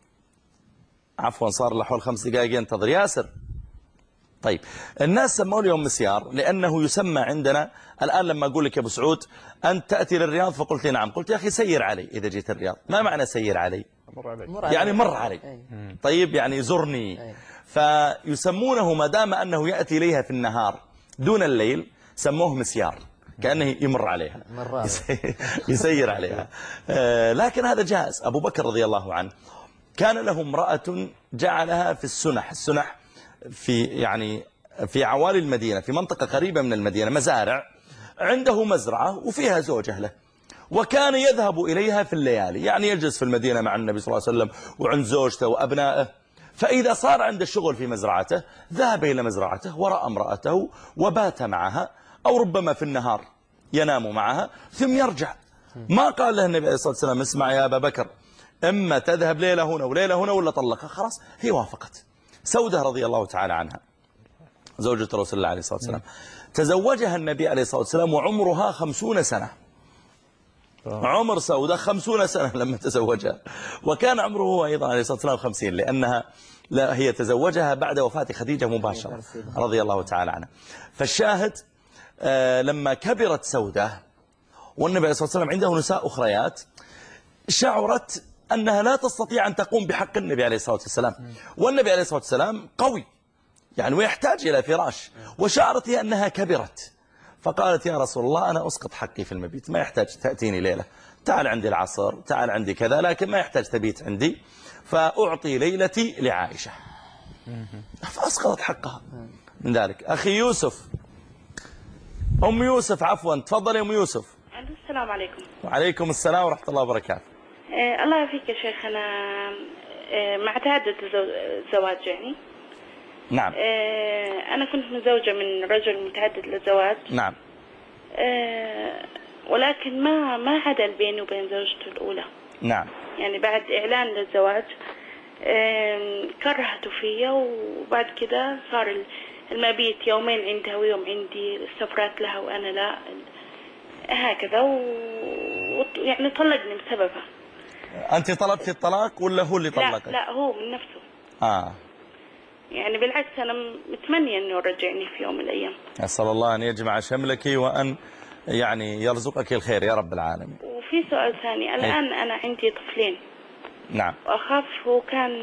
عفوا صار له حول خمس دقائق ينتظر ياسر. طيب الناس سموه اليوم مسيار لأنه يسمى عندنا الآن. لما أقول لك يا أبو سعود أنت تأتي للرياض فقلت لي نعم، قلت يا أخي سير علي إذا جيت الرياض، ما معنى سير علي؟ مر علي. يعني مر علي. طيب يعني زرني. فيسمونه ما دام أنه يأتي إليها في النهار دون الليل سموه مسيار، كأنه يمر عليها يسير عليها. لكن هذا جائز. أبو بكر رضي الله عنه كان له امرأة جعلها في السنح، السنح في يعني في عوالي المدينة، في منطقة قريبة من المدينة، مزارع، عنده مزرعة وفيها زوجة له، وكان يذهب إليها في الليالي، يعني يجلس في المدينة مع النبي صلى الله عليه وسلم وعند زوجته وأبنائه. فإذا صار عنده الشغل في مزرعته ذهب إلى مزرعته ورأى امرأته وبات معها، أو ربما في النهار ينام معها ثم يرجع. ما قال له النبي عليه الصلاة والسلام اسمع يا أبا بكر إما تذهب ليلة هنا وليلة هنا ولا طلقها، خلاص هي وافقت. سودة رضي الله تعالى عنها زوجة رسول الله عليه الصلاة والسلام، تزوجها النبي عليه الصلاة والسلام وعمرها خمسون سنة. عمر سودة خمسون سنة لما تزوجها، وكان عمره هو أيضا عليه الصلاة والسلام خمسين، لأنها لا هي تزوجها بعد وفاة خديجة مباشرة رضي الله تعالى عنها. فالشاهد آه لما كبرت سودة والنبي عليه الصلاة والسلام عنده نساء أخريات، شعرت أنها لا تستطيع أن تقوم بحق النبي عليه الصلاة والسلام، والنبي عليه الصلاة والسلام قوي يعني ويحتاج إلى فراش، وشعرت هي أنها كبرت، فقالت يا رسول الله أنا أسقط حقي في المبيت، ما يحتاج تأتيني ليلة، تعال عندي العصر، تعال عندي كذا، لكن ما يحتاج تبيت عندي، فأعطي ليلتي لعائشة، فأسقطت حقها من ذلك. أخي يوسف، أم يوسف عفوا، تفضل يا أم يوسف. السلام عليكم. وعليكم السلام ورحمة الله وبركاته. آه الله يعافيك يا شيخ، أنا آه مع تعدد الزواج يعني. نعم. آه أنا كنت متزوجة من رجل متعدد الزواج. نعم. آه ولكن ما ما عدل بيني وبين زوجته الأولى. نعم. يعني بعد إعلان للزواج آه كرهته فيا، وبعد كده صار المبيت يومين عندها ويوم عندي، السفرات لها وأنا لا، هكذا، ويعني طلقني بسببها. أنت طلبت الطلاق ولا هو اللي طلقك؟ لا لا هو من نفسه. آه. يعني بالعكس أنا متمنية أنه يرجعني في يوم من الأيام. أسأل الله أن يجمع شملك وأن يعني يرزقك الخير يا رب العالمين. وفي سؤال ثاني، الآن أنا عندي طفلين. نعم. وأخاف هو كان،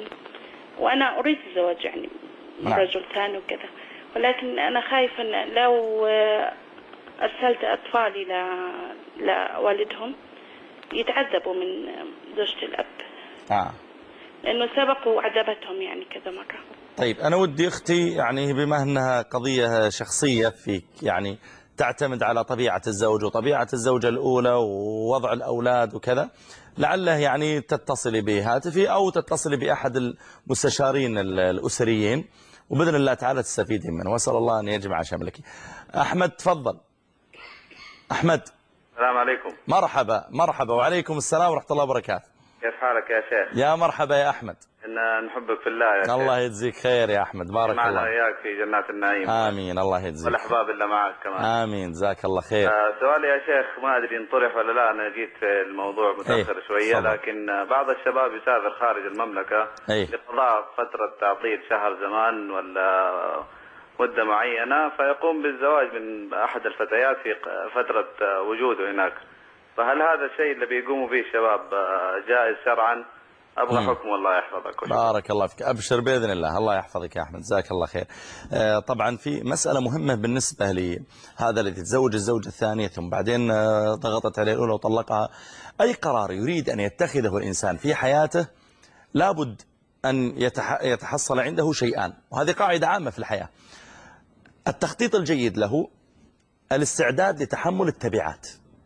وأنا أريد الزواج يعني من نعم. رجل ثاني وكذا، ولكن أنا خايفة أن لو أرسلت أطفالي لوالدهم يتعذبوا من زوجة الأب، آه. لأنه سبقوا وعذبتهم يعني كذا مرة. طيب أنا ودي أختي يعني بما أنها قضية شخصية فيك يعني تعتمد على طبيعة الزوج وطبيعة الزوجة الأولى ووضع الأولاد وكذا، لعله يعني تتصلي بهاتفي أو تتصلي بأحد المستشارين الأسريين وبإذن الله تعالى تستفيدين منه، وأسأل الله أن يجمع شملك. أحمد تفضل. أحمد السلام عليكم. مرحبا. مرحبا وعليكم السلام ورحمة الله وبركاته. كيف حالك يا شيخ؟ يا مرحبا يا أحمد. إن نحبك في الله يا شيخ. الله يجزيك خير يا أحمد، بارك الله. معنا وياك في جنات النعيم. آمين. الله يجزيك. والأحباب اللي معك كمان. آمين. جزاك الله خير. آه سؤالي يا شيخ ما أدري انطرح ولا لا، أنا جيت في الموضوع متأخر ايه. شوية صبر. لكن بعض الشباب يسافر خارج المملكة ايه. لقضاء فترة تعطيل شهر زمان ولا مدة معينة، فيقوم بالزواج من أحد الفتيات في فترة وجوده هناك، فهل هذا الشيء اللي بيقوموا به الشباب جائز شرعا؟ أبغى مم. حكم والله يحفظك. بارك الله فيك. أبشر بإذن الله. الله يحفظك يا أحمد، جزاك الله خير. آه طبعا في مسألة مهمة بالنسبة لهذا الذي تزوج الزوجة الثانية ثم بعدين آه ضغطت عليه الأولى وطلقها. أي قرار يريد أن يتخذه الإنسان في حياته لابد أن يتح يتحصل عنده شيئان، وهذه قاعدة عامة في الحياة. التخطيط الجيد له، الاستعداد لتحمل التبعات.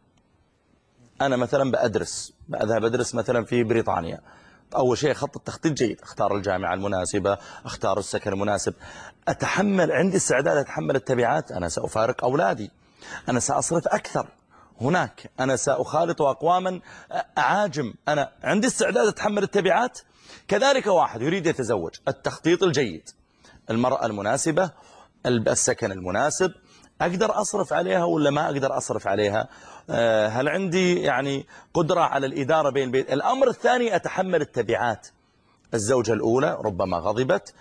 أنا مثلا بأدرس بأذهب أدرس مثلا في بريطانيا، أول شيء خطط تخطيط جيد، أختار الجامعة المناسبة، أختار السكن المناسب، أتحمل عندي استعداد أتحمل التبعات. أنا سأفارق أولادي، أنا سأصرف أكثر هناك، أنا سأخالط أقواما أعاجم، أنا عندي استعداد أتحمل التبعات. كذلك واحد يريد يتزوج، التخطيط الجيد، المرأة المناسبة، السكن المناسب، أقدر أصرف عليها ولا ما أقدر أصرف عليها، هل عندي يعني قدرة على الإدارة بين بيت. الأمر الثاني أتحمل التبعات. الزوجة الأولى ربما غضبت،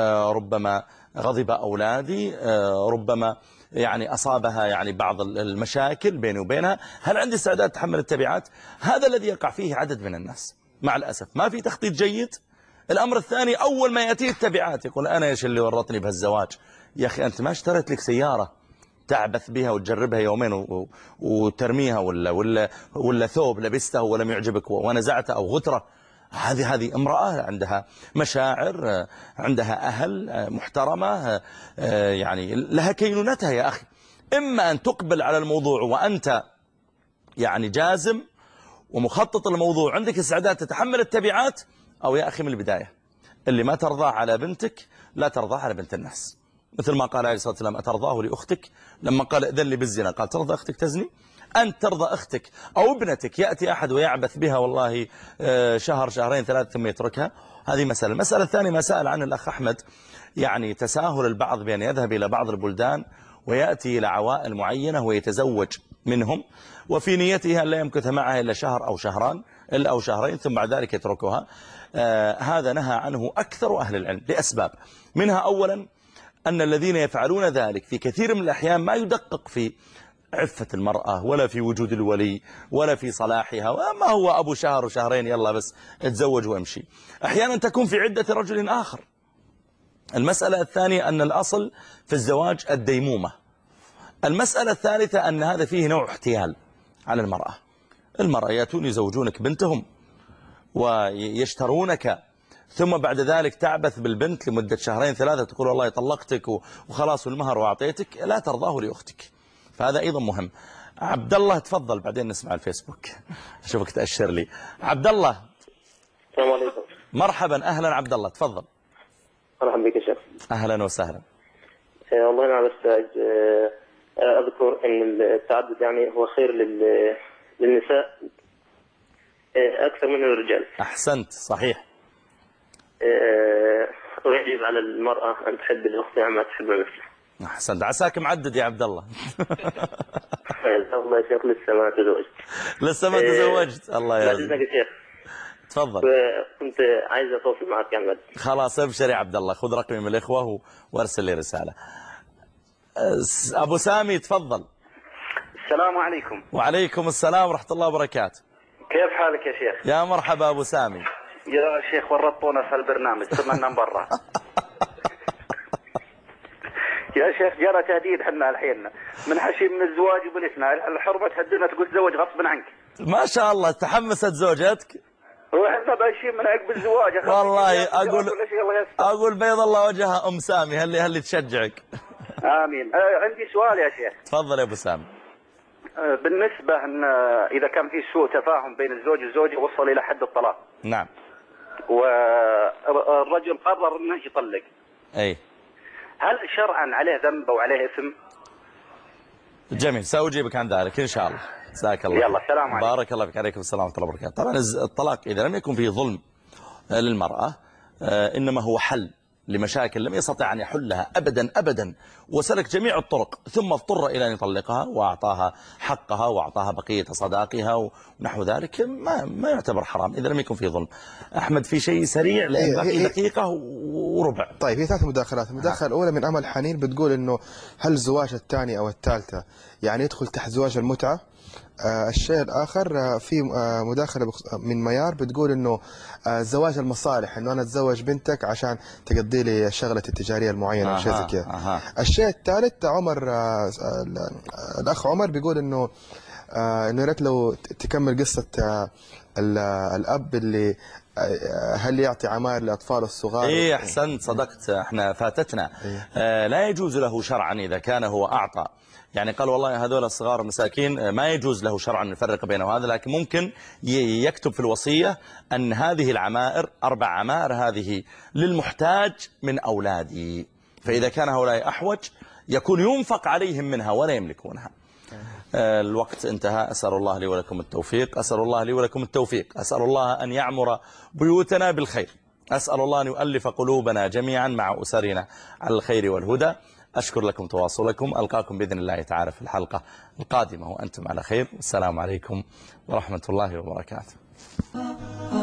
ربما غضب أولادي، ربما يعني أصابها يعني بعض المشاكل بيني وبينها، هل عندي استعداد أتحمل التبعات؟ هذا الذي يقع فيه عدد من الناس مع الأسف، ما في تخطيط جيد. الأمر الثاني أول ما يأتي التبعات يقول أنا إيش اللي ورطني بهالزواج؟ يا أخي أنت ما اشتريت لك سيارة تعبث بها وتجربها يومين وترميها، ولا ولا ولا ثوب لبسته ولم يعجبك ونزعته أو غترة. هذه هذه امرأة عندها مشاعر، عندها أهل محترمة، يعني لها كينونتها يا أخي. إما أن تقبل على الموضوع وأنت يعني جازم ومخطط الموضوع، عندك استعداد تتحمل التبعات، أو يا أخي من البداية اللي ما ترضاه على بنتك لا ترضاه على بنت الناس. مثل ما قال عليه الصلاة والسلام أترضاه لأختك، لما قال إذن لي بالزنا قال ترضى أختك تزني؟ أنت ترضى أختك أو ابنتك يأتي أحد ويعبث بها والله شهر شهرين ثلاثة ثم يتركها؟ هذه مسألة. المسألة الثانية ما سأل عن الأخ أحمد، يعني تساهل البعض بأن يذهب إلى بعض البلدان ويأتي إلى عوائل معينة ويتزوج منهم وفي نيته أن لا يمكث معها إلا شهر أو شهران إلا أو شهرين ثم بعد ذلك يتركها. آه هذا نهى عنه أكثر أهل العلم لأسباب، منها أولا أن الذين يفعلون ذلك في كثير من الأحيان ما يدقق في عفة المرأة ولا في وجود الولي ولا في صلاحها، وما هو أبو شهر وشهرين يلا بس اتزوج وامشي. أحيانا تكون في عدة رجل آخر. المسألة الثانية أن الأصل في الزواج الديمومة. المسألة الثالثة أن هذا فيه نوع احتيال على المرأة. المرأة يأتون يزوجونك بنتهم ويشترونك ثم بعد ذلك تعبث بالبنت لمدة شهرين ثلاثة تقول والله طلقتك وخلاص والمهر وأعطيتك، لا ترضاه لأختك. فهذا أيضا مهم. عبد الله تفضل بعدين نسمع الفيسبوك. أشوفك تأشر لي. عبد الله السلام عليكم. مرحبا أهلا عبد الله تفضل. مرحبا بك يا شيخ. أهلا وسهلا. أه والله أنا بس أه أذكر أن التعدد يعني هو خير للنساء أه أكثر من الرجال. أحسنت صحيح. أه ويجب على المرأة أن تحب الأخت ما تحب مثله. أحسنت. عساك معدد يا عبد الله. الله يا شيخ لسه ما تزوجت. لسه ما تزوجت. الله يا يا شيخ تفضل. كنت عايز أتواصل معك يا عماد. خلاص ابشر يا عبد الله، خذ رقمي من الإخوة وارسل لي رسالة. أبو سامي تفضل. السلام عليكم. وعليكم السلام ورحمة الله وبركاته. كيف حالك يا شيخ؟ يا مرحبا أبو سامي. يا شيخ ورطونا في البرنامج ثم برا. يا شيخ جرى تهديد حنا الحين من حشي من الزواج وبلسنا الحرمة تهددنا تقول تزوج غصبا عنك. ما شاء الله تحمست زوجتك. واحنا ماشيين من عقب الزواج. والله اقول اقول بيض الله وجهها ام سامي هل هل تشجعك. امين. آه عندي سؤال يا شيخ. تفضل يا ابو سامي. آه بالنسبه ان اذا كان في سوء تفاهم بين الزوج والزوجه وصل الى حد الطلاق. نعم. والرجل قرر انه يطلق. اي. هل شرعا عليه ذنب او عليه اثم؟ جميل، سأجيبك عن ذلك إن شاء الله. جزاك الله. يلا السلام عليكم. بارك الله فيك. عليكم السلام ورحمة الله وبركاته. طبعا الطلاق إذا لم يكن فيه ظلم للمرأة إنما هو حل لمشاكل لم يستطع أن يحلها أبدا أبدا، وسلك جميع الطرق ثم اضطر إلى أن يطلقها وأعطاها حقها وأعطاها بقية صداقها ونحو ذلك، ما ما يعتبر حرام إذا لم يكن فيه ظلم. أحمد في شيء سريع لأن باقي دقيقة وربع. طيب، هي ثلاث مداخلات. المداخلة الأولى من أمل حنين بتقول إنه هل الزواج الثاني أو الثالثة يعني يدخل تحت زواج المتعة؟ آه الشيء الآخر آه في آه مداخلة من ميار بتقول إنه آه زواج المصالح، إنه أنا أتزوج بنتك عشان تقضي لي الشغلة التجارية المعينة أو شيء زي كذا. آه الشيء الثالث عمر آه الأخ عمر بيقول إنه آه إنه يا ريت لو تكمل قصة آه الأب اللي هل يعطي عمار لأطفاله الصغار. إيه أحسنت صدقت، احنا فاتتنا. إيه؟ آه لا يجوز له شرعا إذا كان هو أعطى، يعني قال والله هذول الصغار مساكين ما يجوز له شرعا نفرق بينه هذا، لكن ممكن يكتب في الوصية أن هذه العمائر أربع عمائر هذه للمحتاج من أولادي، فإذا كان هؤلاء أحوج يكون ينفق عليهم منها ولا يملكونها. الوقت انتهى. أسأل الله لي ولكم التوفيق، أسأل الله لي ولكم التوفيق، أسأل الله أن يعمر بيوتنا بالخير، أسأل الله أن يؤلف قلوبنا جميعا مع أسرنا على الخير والهدى. أشكر لكم تواصلكم، ألقاكم بإذن الله تعالى في الحلقة القادمة وأنتم على خير، والسلام عليكم ورحمة الله وبركاته.